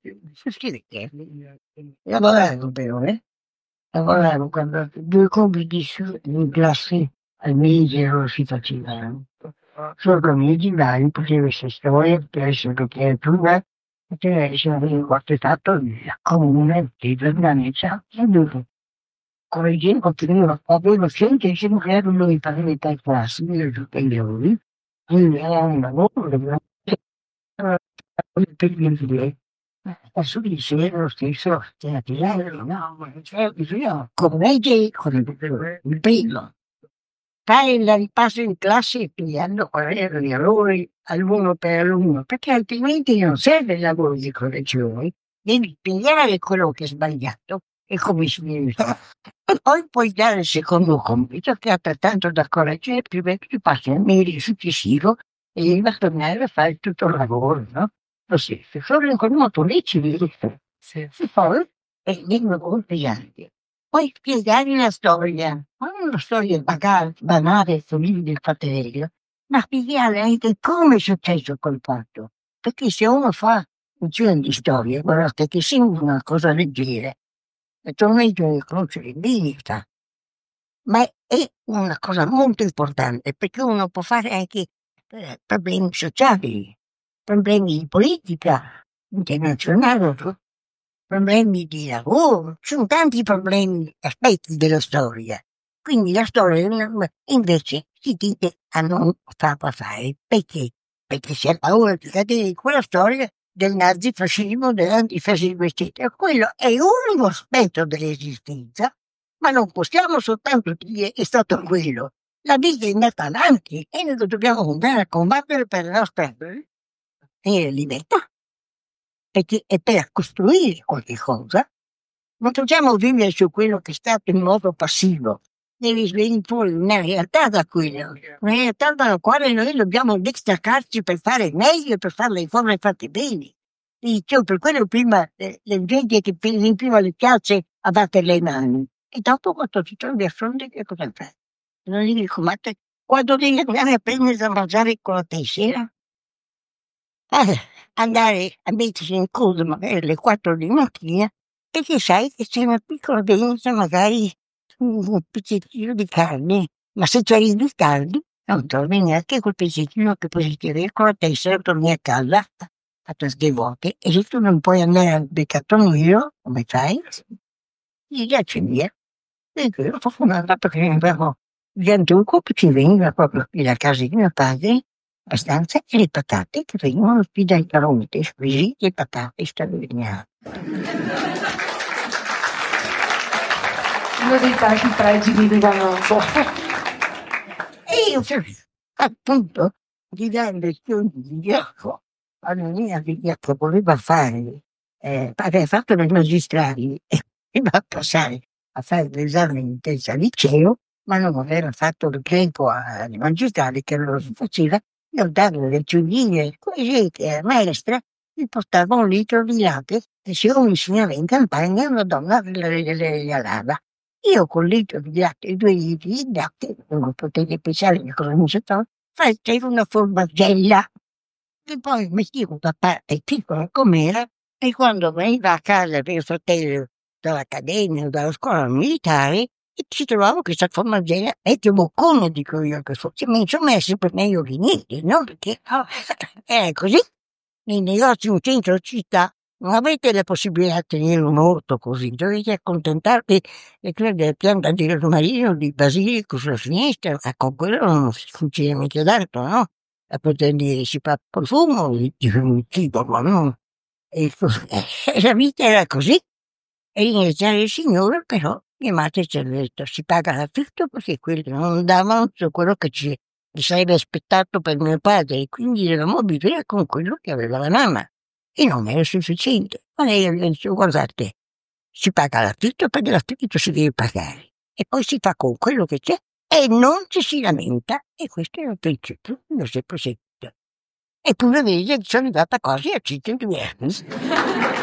Lavoravo però, eh? Lavoravo quando due compiti in classe al mese non si facevano. Solo che i giornali poteva essere storia, poteva essere letteratura, poteva essere qualche fatto la comune, di giornalistica, e dopo. Come dicevo, avevo centesimo che erano i pareri per classe, delle superiori, quindi era un lavoro, per dire, adesso dice lo stesso, cioè, no, cioè, bisogna correggere con il primo. Fare il ripasso in classe e pigliando quali erano gli errori alunno per alunno, perché altrimenti non serve il lavoro di correzione, devi pigliare quello che è sbagliato e come si deve fare. E poi puoi dare il secondo compito che ha pertanto da correggere prima che passi al mese successivo e devi tornare a fare tutto il lavoro, no? Così, se solo in quel modo lì ci vedi, Sì. e poi e vengono colpeggianti. Poi spiegare la storia, non una storia banale, banale famiglia del fratello, ma spiegare anche come è successo quel fatto. Perché se uno fa un genere di storie, guardate che sembra una cosa leggera, naturalmente ne conosce le limita, ma è una cosa molto importante perché uno può fare anche eh, problemi sociali, problemi di politica internazionale, problemi di lavoro, ci sono tanti problemi, aspetti della storia. Quindi la storia invece si dice a non farla fare. Perché? Perché si ha paura di cadere in quella storia del nazifascismo, dell'antifascismo, eccetera. Quello è un aspetto dell'esistenza, ma non possiamo soltanto dire è stato quello. La vita è andata avanti e noi dobbiamo andare a combattere per la nostra eh, libertà. Perché è per costruire qualche cosa, non possiamo vivere su quello che è stato in modo passivo, devi venire fuori una realtà da quello, una realtà dalla quale noi dobbiamo destacarci per fare meglio, per fare le cose fatte bene. Dicevo, per quello prima eh, le gente che prima le piace a battere le mani e dopo quando ti trovi a fronte che cosa fai? Non gli dico, ma te, quando devi andare a prendere da mangiare con la tessera? Eh, andare a mettersi in coda magari alle quattro di mattina perché sai che c'è una piccola benza, magari un pezzettino di carne, ma se tu arrivi tardi non trovi neanche quel pezzettino che puoi tirare con la tessera, torni a casa a tante volte e se tu non puoi andare al beccatonero, come fai? Gli dici via. E io ho fatto perché avevo Gianduco che ci veniva proprio qui da casa di mio padre abbastanza e le patate che venivano qui dai carote, squisite e patate stagliate. Uno dei tanti pregi di Viganotto. E io appunto gli dai lezioni di gioco alla mia figlia che voleva fare, eh, aveva fatto le magistrali e voleva passare a fare l'esame in terza liceo, ma non aveva fatto il tempo alle magistrali che non lo faceva, io davo le giuline così che la maestra mi portava un litro di latte e se io mi insegnava in campagna una donna le regalava. Io con il litro di latte e due litri di latte, non potete pensare che cosa mi sono facevo una formagella e poi mettevo da parte piccola com'era e quando veniva a casa per il fratello dall'accademia o dalla scuola militare e ci trovavo questa formagella mezzo boccone, dico io, che forse mi sono messo per meglio di niente, no? Perché oh, era così. Nei negozi in centro città non avete la possibilità di tenere un orto così, dovete accontentarvi e della pianta di rosmarino, di basilico sulla finestra, ma con quello non si funziona mica tanto, no? A poter dire si fa profumo di un tipo, ma no? E la vita era così. E ringraziare il Signore, però mia madre ci ha detto si paga l'affitto perché quelli non davano tutto quello che ci sarebbe aspettato per mio padre e quindi dovevamo vivere con quello che aveva la mamma e non era sufficiente. Ma lei ha detto guardate, si paga l'affitto perché l'affitto si deve pagare e poi si fa con quello che c'è e non ci si lamenta e questo è il principio che ho sempre seguito. E pure vedi che sono arrivata quasi a cinquanta anni.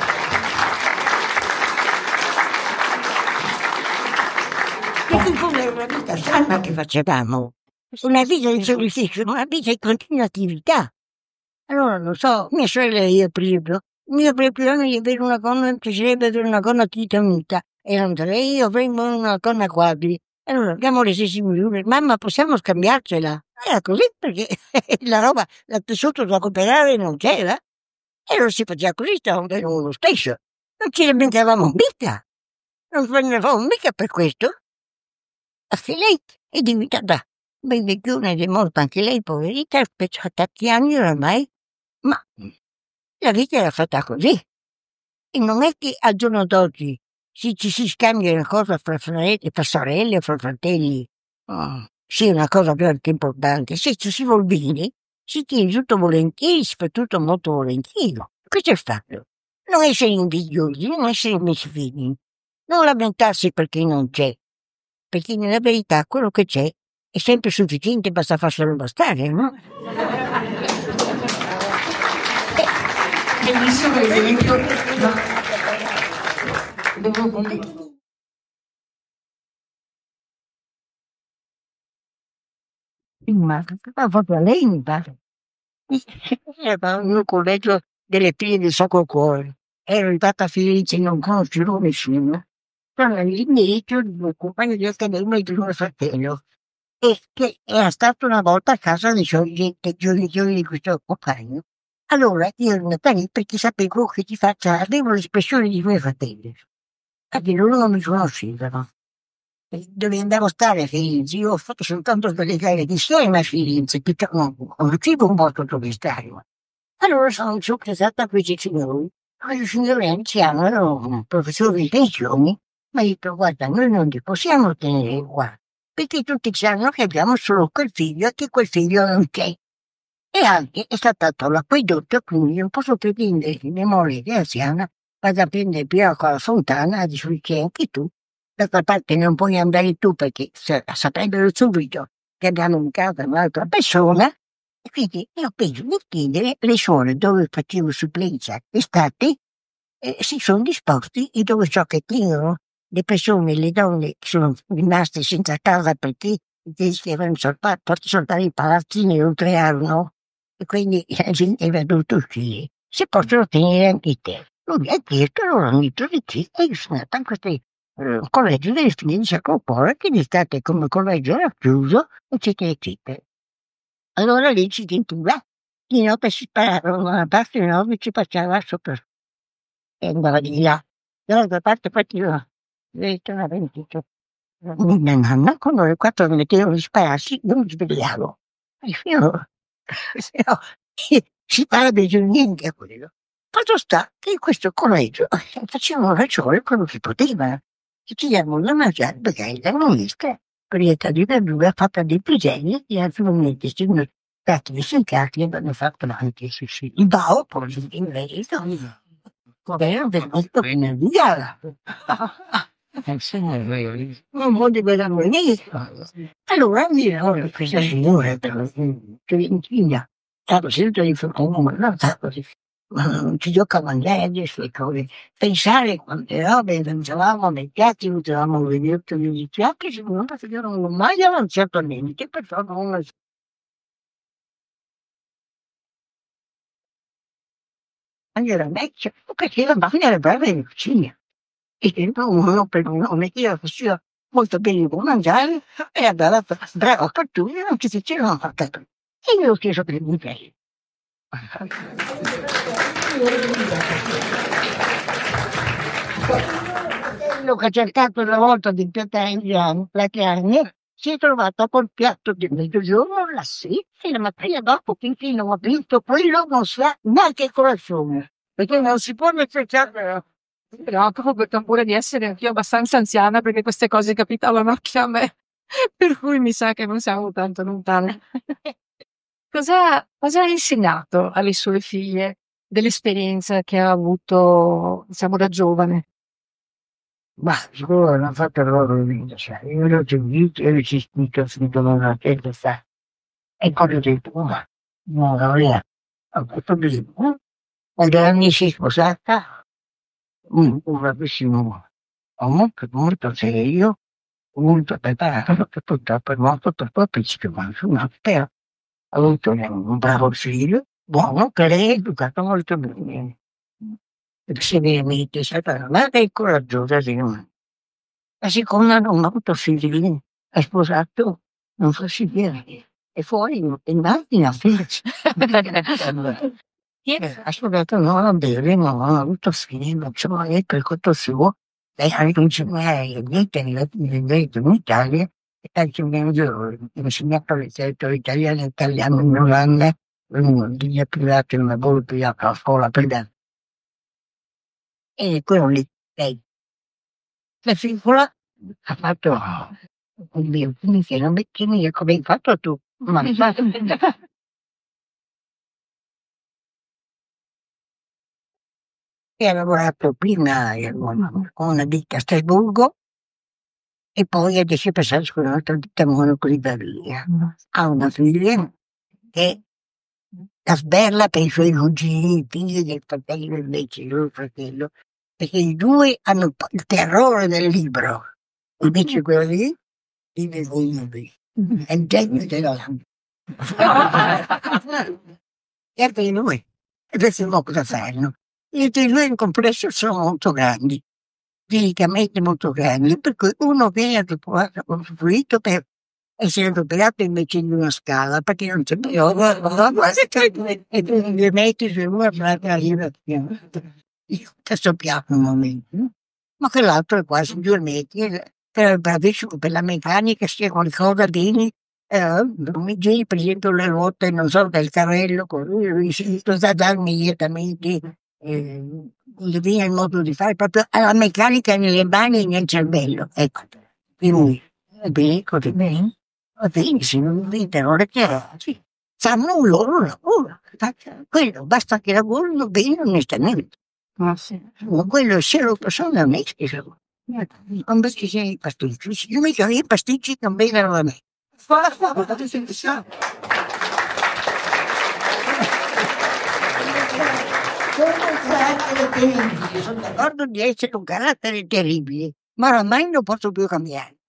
Perché pure era una vita sana che facevamo, una vita di sacrificio, una vita di continuatività. Allora, non so, mia sorella e io prima, il mio primo piano di avere una gonna, mi piacerebbe avere una gonna tutta unita. E Andrea e io avremmo una gonna quadri. Allora, abbiamo le stesse misure. Mamma, possiamo scambiarcela? Era così perché la roba, il tessuto da comprare non c'era. E allora si faceva così, stavamo bene lo stesso. Non ci lamentavamo mica. Non prendevamo mica per questo. Anche lei è diventata ben vecchiona ed è morta anche lei, poverita, per tanti anni oramai, ma la vita era fatta così. E non è che al giorno d'oggi si, ci si scambia una cosa fra, fratelli, fra sorelle, fra fratelli, oh, sia una cosa più anche importante. Se ci si vuol bene, si tiene tutto volentieri, si fa tutto molto volentieri. Questo è il fatto. Non essere invidiosi, non essere mesfini, non lamentarsi perché non c'è. Perché nella verità quello che c'è è sempre sufficiente, basta farselo bastare, no? Bellissimo esempio. Ma proprio lei mi pare. Era un collegio delle figlie del Sacro Cuore. Ero arrivata a Firenze e non conoscevo nessuno. Sono all'inizio di un compagno di accademia di mio fratello. E che era stato una volta a casa dei suoi genitori di questo compagno. Allora io ero andata lì perché sapevo che di faccia avevo l'espressione di miei fratelli. Perché loro non mi conoscevano. E dove andavo a stare a Firenze? Io ho fatto soltanto delle gare di storia a Firenze, perché non conoscevo un posto dove stare. Allora sono presentata a questi signori. Questo signore anziano era un professore di pensioni, ma io detto guarda, noi non li possiamo tenere qua. Perché tutti sanno che abbiamo solo quel figlio e che quel figlio non c'è. E anche è stato dato l'acquedotto, quindi non posso pretendere che mia moglie che è anziana vada a prendere più acqua alla fontana, a dire c'è anche tu, D'altra parte non puoi andare tu perché saprebbero subito che abbiamo in casa un'altra persona, e quindi io penso di chiedere le suore dove facevo supplenza estate, eh, si sono disposti e dove so che tengono le persone, le donne che sono rimaste senza casa perché i tedeschi avevano fatto soltare i palazzini e lo crearono, e quindi la gente aveva dovuto uscire. Si possono tenere anche te. Lui mi ha chiesto, allora mi trovi qui e io sono andata in questo eh, collegio delle figlie di Sacro Cuore, che d'estate come collegio era chiuso, eccetera, eccetera. Allora lì ci sentiva, di notte si sparavano da una parte, di notte ci passava sopra e andava di là. Dall'altra parte faceva, vedete, ventito. Mia nonna, quando alle quattro mi mettevano di spararsi, non mi svegliavo. E io, se no, si parla di niente a quello. Fatto sta che in questo collegio facevano ragione quello che potevano. Che ci diamo da mangiare perché erano viste varietà di verdura fatta dei piselli e altrimenti si sono stati diseccati e hanno fatto anche il bao, poi in merito. Era venuto bene di gara. Non voglio vedere niente. Allora io questa signora fiorentina stavo sempre di fronte a un uomo, non stavo così. Ci giocavano legge, queste cose. Pensare quante robe mangiavamo nei piatti, usavamo le diotte di piatti, secondo me che non ho mai avanzato niente, perciò non era vecchia, perché la mamma era brava in cucina. E dentro uno per uno metteva faceva molto bene da mangiare e andava brava per tutti, non ci dicevano fatta tu. E io ho chiesto per i miei. Quello che ha cercato una volta di piantare la carne si è trovato col piatto di mezzogiorno lassì e la mattina dopo finché non ha vinto quello non sa neanche colazione, perché non si può necessitare. Però comunque pure di essere anch'io abbastanza anziana perché queste cose capitavano anche a me, per cui mi sa che non siamo tanto lontane. Cosa, cosa ha insegnato alle sue figlie dell'esperienza che ha avuto, diciamo, da giovane? Ma sicuro hanno fatto la loro vita, cioè io l'ho seguito e ho resistito finito nella testa e poi ho detto, ma no, Laurea, ho fatto bisogno. Ed anni si è sposata, un bravissimo uomo, molto serio, molto preparato, che purtroppo è morto troppo appiccicamente, ma però ha avuto un bravo figlio, buono, che lei ha educato molto bene. Severamente, è stata una madre e coraggiosa di noi. La seconda non ha avuto figli, è sposato, non fa figli, e fuori in macchina fece. Ha sposato non a bere, non ha avuto figli, non ce l'ha per conto suo. Lei ha insegnare niente nell'inglese in Italia e anche un mezzo insegnato le letterature italiane e italiano in Olanda, in linea privata in una volta a scuola per me. E quello lì, lei. La figura ha fatto un mio che non metti mia come hai fatto tu. Ma e ha lavorato prima con una ditta a Strasburgo e poi adesso è passato con un'altra ditta a Monaco di Baviera. Ha una figlia che la sberla per i suoi cugini, figli del fratello invece, il loro fratello, perché i due hanno il terrore del libro, invece quello lì vive lui, è il genio della lampada. E per lui, e adesso non cosa fanno. I due in complesso sono molto grandi, fisicamente molto grandi, per cui uno viene costruito per essere adoperato invece di una scala, perché non c'è più e due metri su una frate arriva io adesso piano un momento, ma quell'altro è quasi due metri, però è bravissimo per la meccanica, sia qualcosa di eh, mi giri per esempio le ruote, non so, del carrello, con lui riuscito a darmi immediatamente eh, viene il modo di fare proprio alla meccanica nelle mani e nel cervello, ecco, per lui. Va bene, così bene, va benissimo, non mi interrogare, sì. Fanno un loro lavoro, quello basta che lavorino bene onestamente. Ah, sì. Ma quello se lo possono mettere, Non perché i pasticci, io mica i pasticci non vengono da me. Sono d'accordo di essere un carattere terribile, ma ormai non posso più cambiare.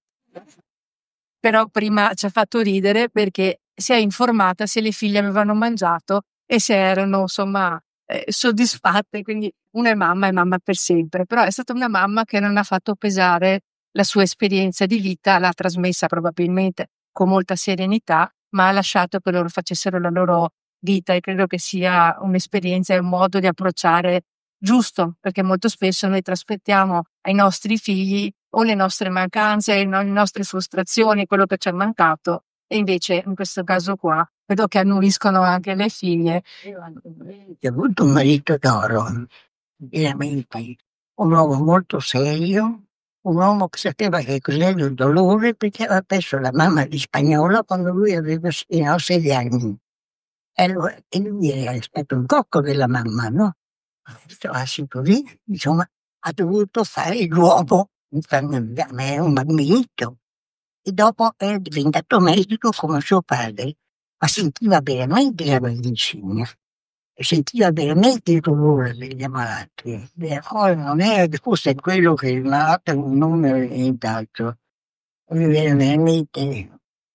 Però prima ci ha fatto ridere perché si è informata se le figlie avevano mangiato e se erano insomma eh, soddisfatte, quindi una è mamma e mamma per sempre, però è stata una mamma che non ha fatto pesare la sua esperienza di vita, l'ha trasmessa probabilmente con molta serenità, ma ha lasciato che loro facessero la loro vita, e credo che sia un'esperienza e un modo di approcciare giusto, perché molto spesso noi trasmettiamo ai nostri figli o le nostre mancanze, le nostre frustrazioni, quello che ci è mancato, e invece in questo caso qua vedo che annuiscono anche le figlie. Ho avuto un marito d'oro, veramente un uomo molto serio, un uomo che sapeva che cos'era il dolore, perché aveva perso la mamma di Spagnola quando lui aveva sei anni. E allora, e lui era stato un cocco della mamma, no? Stava così, insomma, ha dovuto fare l'uomo, per me è un bambinetto. E dopo è diventato medico come suo padre, ma sentiva veramente la medicina, e sentiva veramente il dolore degli ammalati. Poi non era forse quello che il malato è un numero e nient'altro. Lui era veramente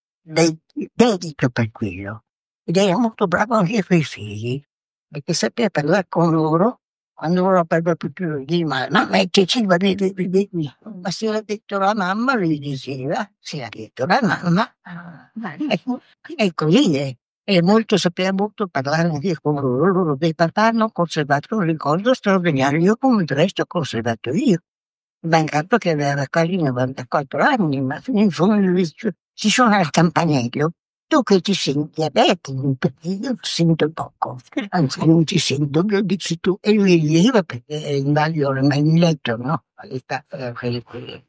dedico per quello. Ed era molto bravo anche con i figli, perché sapeva parlare con loro quando loro avrebbero più di ma mamma è che ci va bene, ma se l'ha detto la mamma, lui diceva, se l'ha detto la mamma, ecco, è così, è, è molto, sapeva molto parlare anche con loro, loro dei papà hanno conservato un ricordo straordinario, io come il resto ho conservato io. Mancato che aveva quasi novantaquattro anni, ma fino in fondo lui si suona il campanello. Tu che ti senti aperto, perché io ti sento poco, anzi non ti sento, lo dici tu, e lui rideva perché è invalio ormai in letto, no? All'età, eh, quelle, quelle,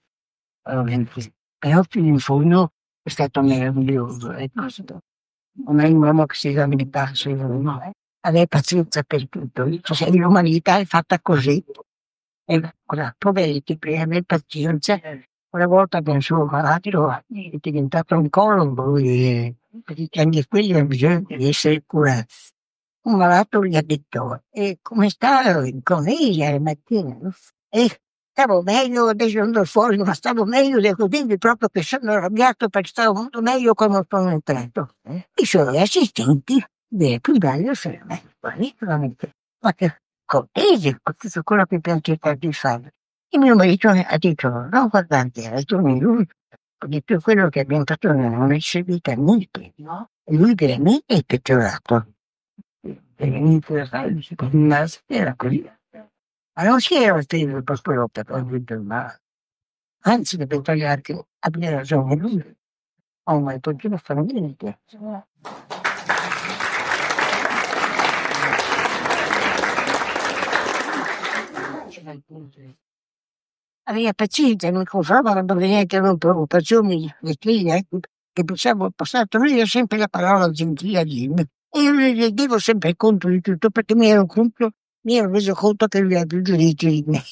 però fino in fondo è stato meraviglioso, ecco. Non è un uomo che si lamentasse, no? Aveva pazienza per tutto, cioè, l'umanità è fatta così. E ora, poveretti, per avere pazienza, una volta che il suo malato è diventato un colombo, lui, perché anche quelli hanno bisogno di essere curati. Un malato gli ha detto, e come sta con lei la mattina? E stavo meglio, adesso andò fuori, ma stavo meglio del così, proprio che sono arrabbiato perché stavo molto meglio quando sono entrato. I suoi assistenti, beh, più bello sono me, ma che cortese, tutto quello che abbiamo cercato di fare. Il mio marito ha detto, no, guardate, ha ragione lui, perché più quello che abbiamo fatto non è servito a niente, no? E lui veramente è peggiorato. Veramente era così. Ma non si era atteso per quello che ho detto, ma anzi deve togliere che abbia ragione lui. Oh, ma poi non fa niente. Aveva pazienza, non confrontava quando veniva che erano preoccupazioni le figlie, che pensavo passato, lui era sempre la parola gentile a dirmi. E io gli rendevo sempre conto di tutto, perché mi ero conto, mi ero reso conto che lui aveva più diritto di me.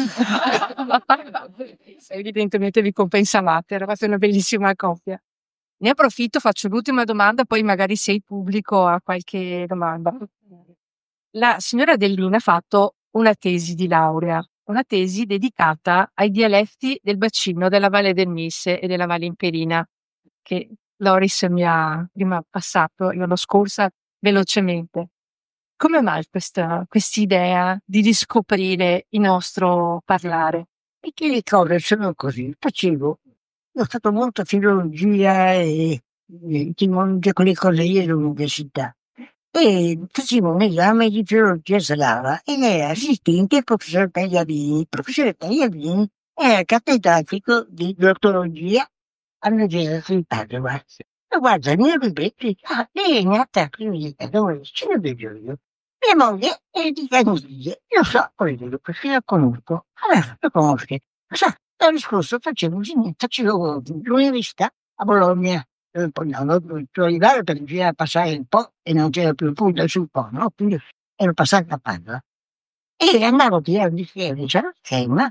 Evidentemente vi compensavate, eravate una bellissima coppia. Ne approfitto, faccio l'ultima domanda, poi magari se il pubblico ha qualche domanda. La signora Dell'Ina ha fatto una tesi di laurea, una tesi dedicata ai dialetti del bacino della Valle del Misse e della Valle Imperina, che Loris mi ha prima passato, io l'ho scorsa velocemente. Come mai questa quest'idea di riscoprire il nostro parlare? Perché le cose sono così, facevo, ho fatto molta filologia e etimologia, quelle cose lì all'università. E facevo un esame di filologia slava e era assistente al professor Tagliavini. Il professore Tagliavini era cattedratico di glottologia all'Università di Padova. E guarda, il mio libretto, ah, lei è nata qui a dove ce ne vedo io. Mia moglie è di Caniglie, io so quello, perché la conosco, allora lo conosco. Sa, l'anno scorso facevo, facevo l'università a Bologna. Poi non ho potuto arrivare perché bisognava passare il Po e non c'era più il punto sul Po, no? Quindi ero passato a Padova. E andavo via di fiera, c'era il tema,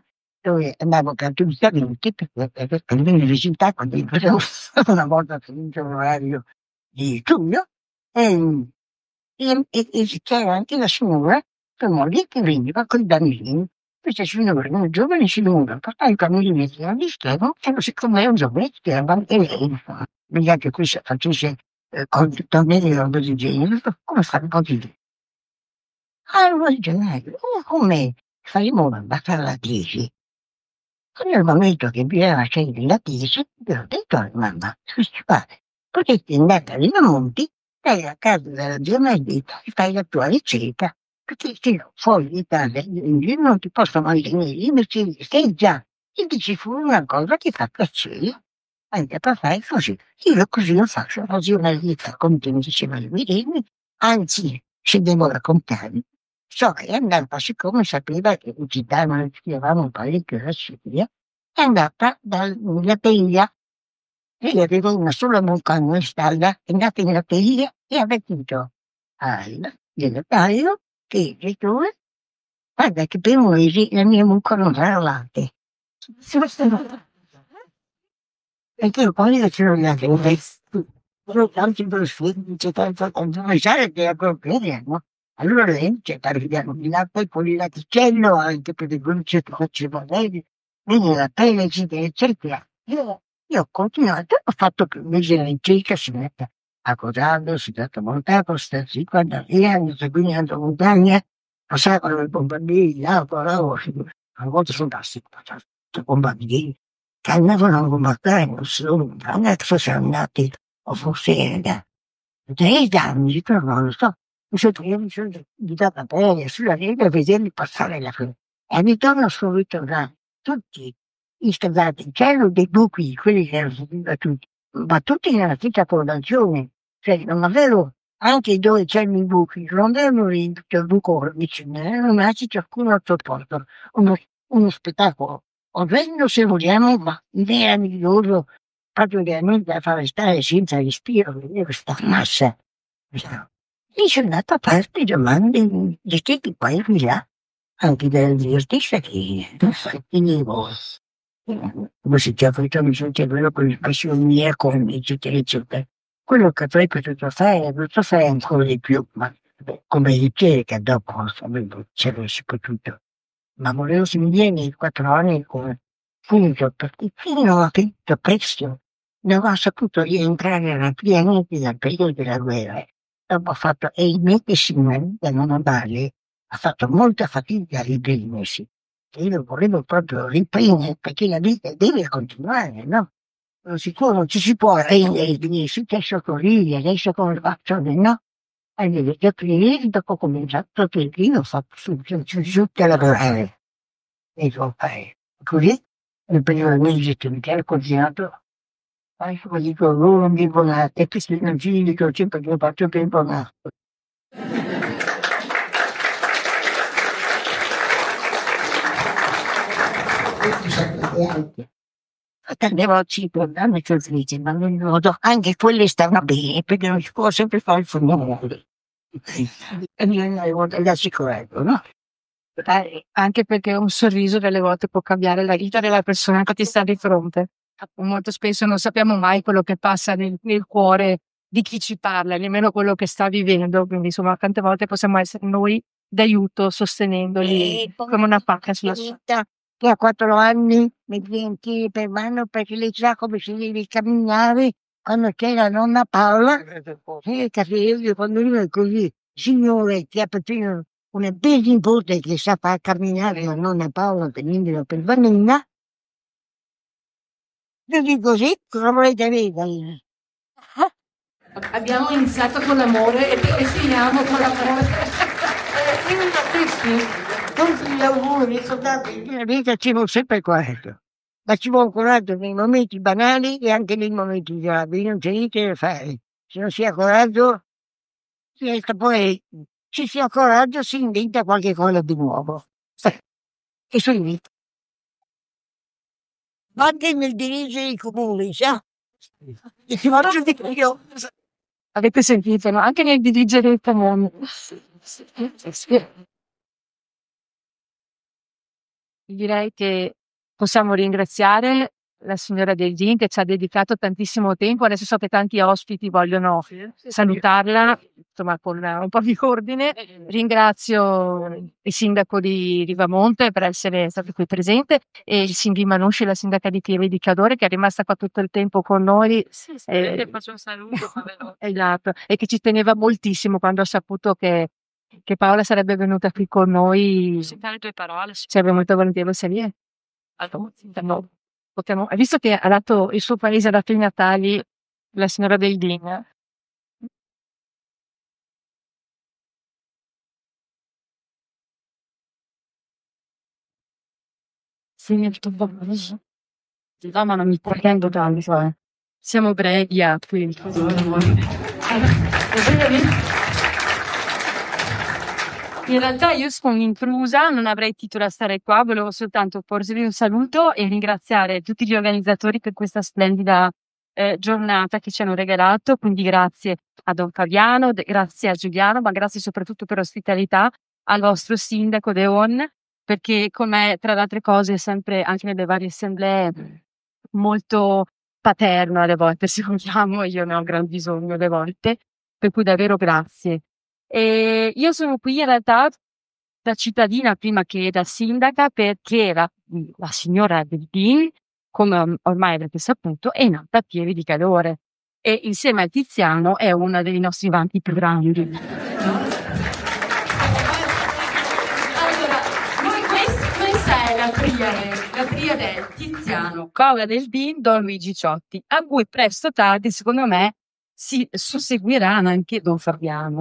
dove andavo gratuitamente perché per l'università, quando io facevo una volta finito l'orario di giugno, ehm, e, e, e c'era anche la signora, sua moglie, che veniva con i bambini. Questa signora, una giovane signora, portava i bambini di schermo, e siccome è un giovane, era anche lei, mica che questa facesse eh, con tornei e roba del genere, come fare un po' di lì. Allora il gennaio, oh, come faremo una battaglia alla dieci? Nel momento che bisognava scegliere la dieci, io ho detto alla mamma, scusi padre, potete andare a Rivamonti, dai a casa della zia Margherita e fai la tua ricerca, perché se no fuori d'Italia io non ti posso mantenere invece sei già. E dici fu una cosa che fa piacere, anche per fare così. Io così lo faccio, così una vita, come ti diceva il Mirini, anzi, se devo raccontarmi, so che è andata, siccome sapeva che in città non studiavamo parecchio la Siria, è andata dalla teglia. Lei aveva una sola mucca in stalla, è andata in teglia e ha detto al delatario che direttore, guarda che per un mese la mia mucca non sarà latte. Perché poi io c'ero la però tanti prosciutti, c'è tanto non sai che è proprio, no? Allora lei c'è parliamo di latte e poi il latticello anche per i dolci che faceva lei, quindi la pelle eccetera eccetera. Io, io ho continuato, ho fatto più mesi in ricerca, si mette a Cosaldo, si mette a Montaco, sta si guarda via, mi sto guidando montagna, passavano i bombardini, là, parlavo, a volte sono passi, i bombardini, che andavano a combattere, non solo, non è che fossero andati o forse da dei anni, però non lo so, mi sono mi sono guidata a piedi sulla riva a vederli passare la fine. E mi torno subito da tutti installati in cielo dei buchi, quelli che erano battuti, ma tutti nella stessa fondazione, cioè non avevo, anche dove c'erano i buchi, non erano lì tutto il buco vicino, erano rimasti ciascuno al suo posto, uno, uno spettacolo orrendo se vogliamo, ma meraviglioso, proprio veramente da fare stare senza respiro, vedere questa massa. Lì sono andato a parte domande di tutti qua e di là, anche dagli artisti che finivo. Come si chiama, mi sono quello con le passioni con eccetera eccetera. Quello che avrei potuto fare, potuto fare ancora di più, ma beh, come ricerca dopo, avevo, c'era si potuto. Ma volevo finire nei quattro anni come finito, perché fino a finito presto non ho saputo rientrare rapidamente dal periodo della guerra. Dopo ho fatto, e il medicina da non amare ha fatto molta fatica a riprendersi. E io volevo proprio riprendere perché la vita deve continuare, no? Non si può, non ci si può rendere di successo così, adesso come faccio, no? E devi capire, dopo ho cominciato perché io ho fatto su, su, su, su a lavorare. E so fare così, nel periodo mese che mi ero continuato, fai come dico loro, non dico nada, e che se non ci dico sempre che faccio tempo no. Attendevo cinque anni che felice, ma non modo, anche quelle stanno bene, perché non si può sempre fare il funerale. E non avevo l'assicurato, no? Eh, anche perché un sorriso delle volte può cambiare la vita della persona che ti sta di fronte. Molto spesso non sappiamo mai quello che passa nel, nel cuore di chi ci parla, nemmeno quello che sta vivendo, quindi insomma tante volte possiamo essere noi d'aiuto sostenendoli E poi come una pacca sulla finita che a quattro anni mi viene per mano perché lei sa come si deve camminare quando c'è la nonna Paola, e capire quando uno è così, signore, che ha persino una bella nipote che sa far camminare la nonna Paola tenendola per bambina, io dico così, cosa volete vedere? Abbiamo iniziato con l'amore e poi finiamo con l'amore. Io da questi, tutti gli auguri, ricordate, nella vita ci vuole sempre questo. Ma ci vuole coraggio nei momenti banali e anche nei momenti gravi, non c'è niente da fare. Se non si ha coraggio, si resta poi, se si ha coraggio si inventa qualche cosa di nuovo. E sono invito. Anche nel dirigere i comuni, sa? E ci faccio di io. Avete sentito, no? Anche nel dirigere il comune. Direi che possiamo ringraziare la signora Del Din che ci ha dedicato tantissimo tempo. Adesso so che tanti ospiti vogliono salutarla, insomma, con un po' di ordine. Ringrazio il sindaco di Rivamonte per essere stato qui presente e il Cindy Manusci, la sindaca di Pieve di Cadore, che è rimasta qua tutto il tempo con noi. Sì, sì, eh, faccio un saluto. Esatto, e che ci teneva moltissimo quando ha saputo che, che Paola sarebbe venuta qui con noi. Sentire le tue parole. Ci avrei molto volentieri, lo sai? Allora, no. Potremmo, hai visto che ha dato il suo paese, ha dato i natali la signora Del Din? Sì, nel tuo paese. No, ma non mi prendo tanto, eh. Siamo brevi a qui. In realtà io sono intrusa, non avrei titolo a stare qua, volevo soltanto porgervi un saluto e ringraziare tutti gli organizzatori per questa splendida eh, giornata che ci hanno regalato, quindi grazie a Don Fabiano, de- grazie a Giuliano, ma grazie soprattutto per l'ospitalità al vostro sindaco Deon, perché con me, tra le altre cose, sempre anche nelle varie assemblee, molto paterno alle volte, se vogliamo, io ne ho gran bisogno alle volte, per cui davvero grazie. E io sono qui in realtà da cittadina prima che da sindaca perché la, la signora Del Din, come or- ormai avete saputo, è nata a Pieve di Cadore e insieme a Tiziano è uno dei nostri vanti più grandi. Allora, noi quest- questa è la triade, la triade Tiziano, Paola Del Din, Don Luigi Ciotti, a cui presto o tardi, secondo me, si susseguirà anche Don Fabiano.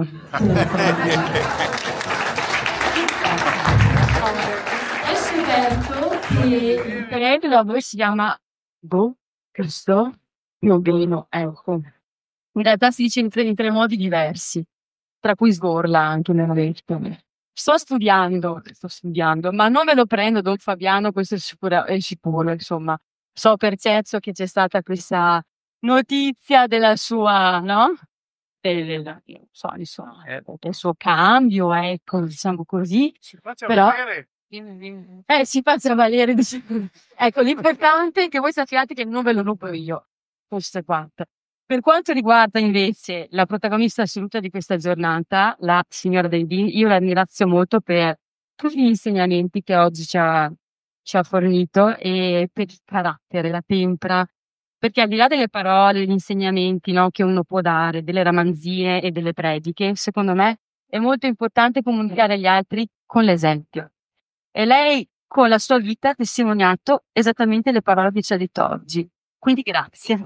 Adesso è detto che il periodo a voi si chiama Boh, Cristo, Pioveno, ecco. In realtà si dice in tre, in tre modi diversi, tra cui sborla anche nella lettera. Sto studiando, sto studiando, ma non me lo prendo Don Fabiano, questo è sicuro, è sicuro, insomma. So per certo che c'è stata questa notizia della sua, no? Del, non so, insomma, eh, del suo cambio, ecco, diciamo così. Si faccia Però, vedere. eh, si faccia valere. Diciamo. Ecco, l'importante è che voi sappiate che non ve lo rubo io, questo è quanto. Per quanto riguarda invece la protagonista assoluta di questa giornata, la signora Del Din, io la ringrazio molto per tutti gli insegnamenti che oggi ci ha, ci ha fornito e per il carattere, la tempra, perché al di là delle parole, degli insegnamenti, no, che uno può dare, delle ramanzine e delle prediche, secondo me è molto importante comunicare agli altri con l'esempio. E lei con la sua vita ha testimoniato esattamente le parole che ci ha detto oggi. Quindi grazie.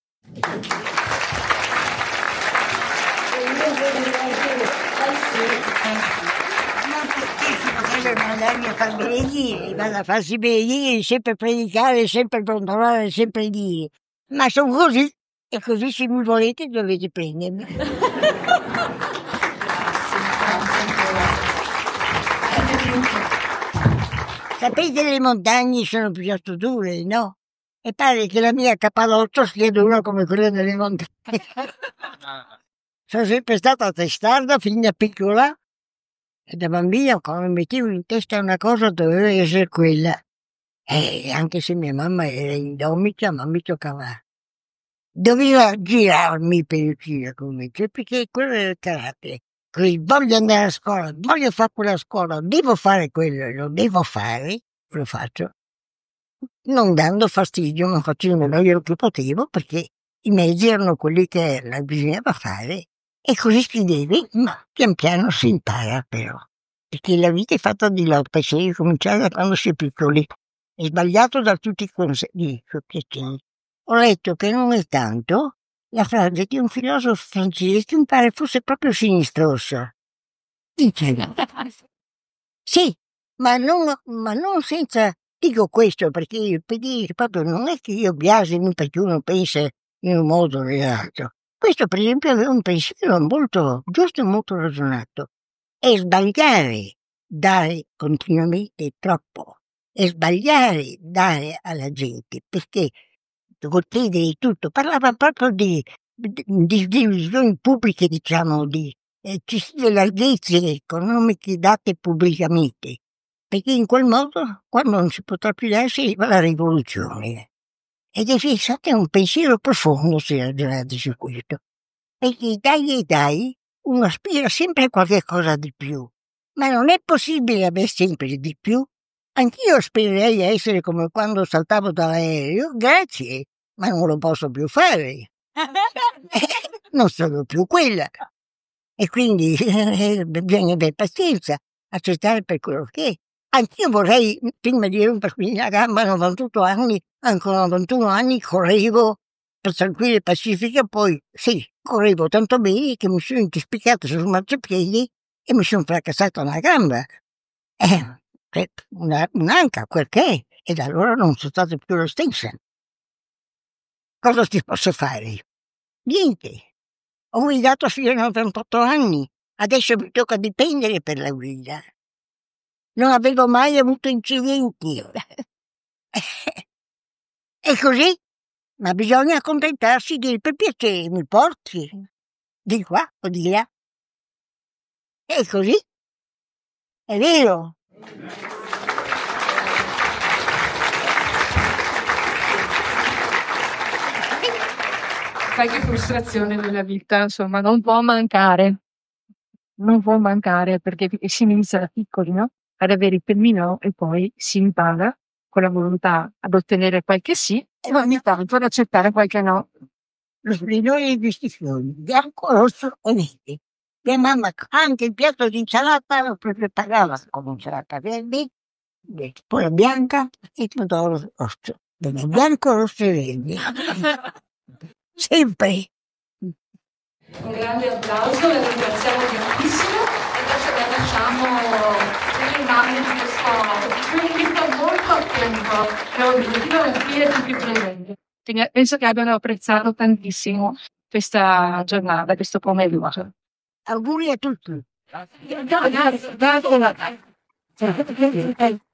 Potrebbe mandarmi a fare bene giri, vado a farsi bene giri, sempre predicare, sempre controllare, sempre dire. Ma sono così, e così se mi volete dovete prendermi. Sapete, le montagne sono piuttosto dure, no? E pare che la mia capalotto sia dura come quella delle montagne. Sono sempre stata testarda fin da piccola e da bambina quando mi mettevo in testa una cosa doveva essere quella. E anche se mia mamma era indomita, ma mi toccava. Doveva girarmi per uscire come te, perché quello era il carattere. Quindi voglio andare a scuola, voglio fare quella scuola, devo fare quello, lo devo fare, lo faccio. Non dando fastidio, ma facendo meglio che potevo, perché i mezzi erano quelli che erano, bisognava fare. E così si deve, ma pian piano si impara però. Perché la vita è fatta di lotta, si deve cominciare da quando si è piccoli. È sbagliato da tutti i consigli. Ho letto che non è tanto la frase di un filosofo francese che mi pare fosse proprio sinistroso. Dice, sì, ma non, ma non senza... Dico questo perché il P D proprio non è che io biasimo perché uno pensa in un modo o nell'altro. Questo per esempio aveva un pensiero molto giusto e molto ragionato. È sbagliare dare continuamente troppo. È sbagliare dare alla gente perché col chiedere di tutto. Parlava proprio di, di, di divisioni pubbliche, diciamo, di eh, ci sono larghezze economiche date pubblicamente. perché in quel modo, quando non si potrà più dare, si arriva alla rivoluzione. Ed è stato un pensiero profondo se ragionate su questo, perché dai e dai, uno aspira sempre a qualche cosa di più, ma non è possibile avere sempre di più. Anch'io aspirerei a essere come quando saltavo dall'aereo, grazie, ma non lo posso più fare. Non sono più quella. E quindi eh, bisogna avere pazienza, accettare per quello che è. Anch'io vorrei, prima di rompermi la gamba a novantotto anni, ancora novantuno anni, correvo per tranquille e pacifica, poi sì, correvo tanto bene che mi sono intispiccato sul marciapiedi e mi sono fracassata una gamba. Eh, una, un'anca, quel che è, e da allora non sono stata più la stessa. Cosa ti posso fare? Niente. Ho guidato fino a novantotto anni, adesso mi tocca dipendere per la guida. Non avevo mai avuto incidenti. È così, ma bisogna accontentarsi di per piacere mi porti di qua o di là. È così, è vero. Qualche frustrazione nella vita, insomma, non può mancare. Non può mancare perché si inizia da piccoli, no? Ad avere i primi no e poi si impara con la volontà ad ottenere qualche sì e ogni tanto ad accettare qualche no. Lo splendore di questi fiori, bianco, rosso e neri. Mia mamma anche il piatto di insalata lo preparava con insalata verde, poi la bianca e il pomodoro rosso. Bene, bianco, rosso e verde. Sempre. Un grande applauso, la ringraziamo tantissimo e adesso la lasciamo in mano di questo invito molto attento e obiettivo alla fine tutti presenti. Penso che abbiano apprezzato tantissimo questa giornata, questo pomeriggio. Auguri a tutti. Grazie, grazie.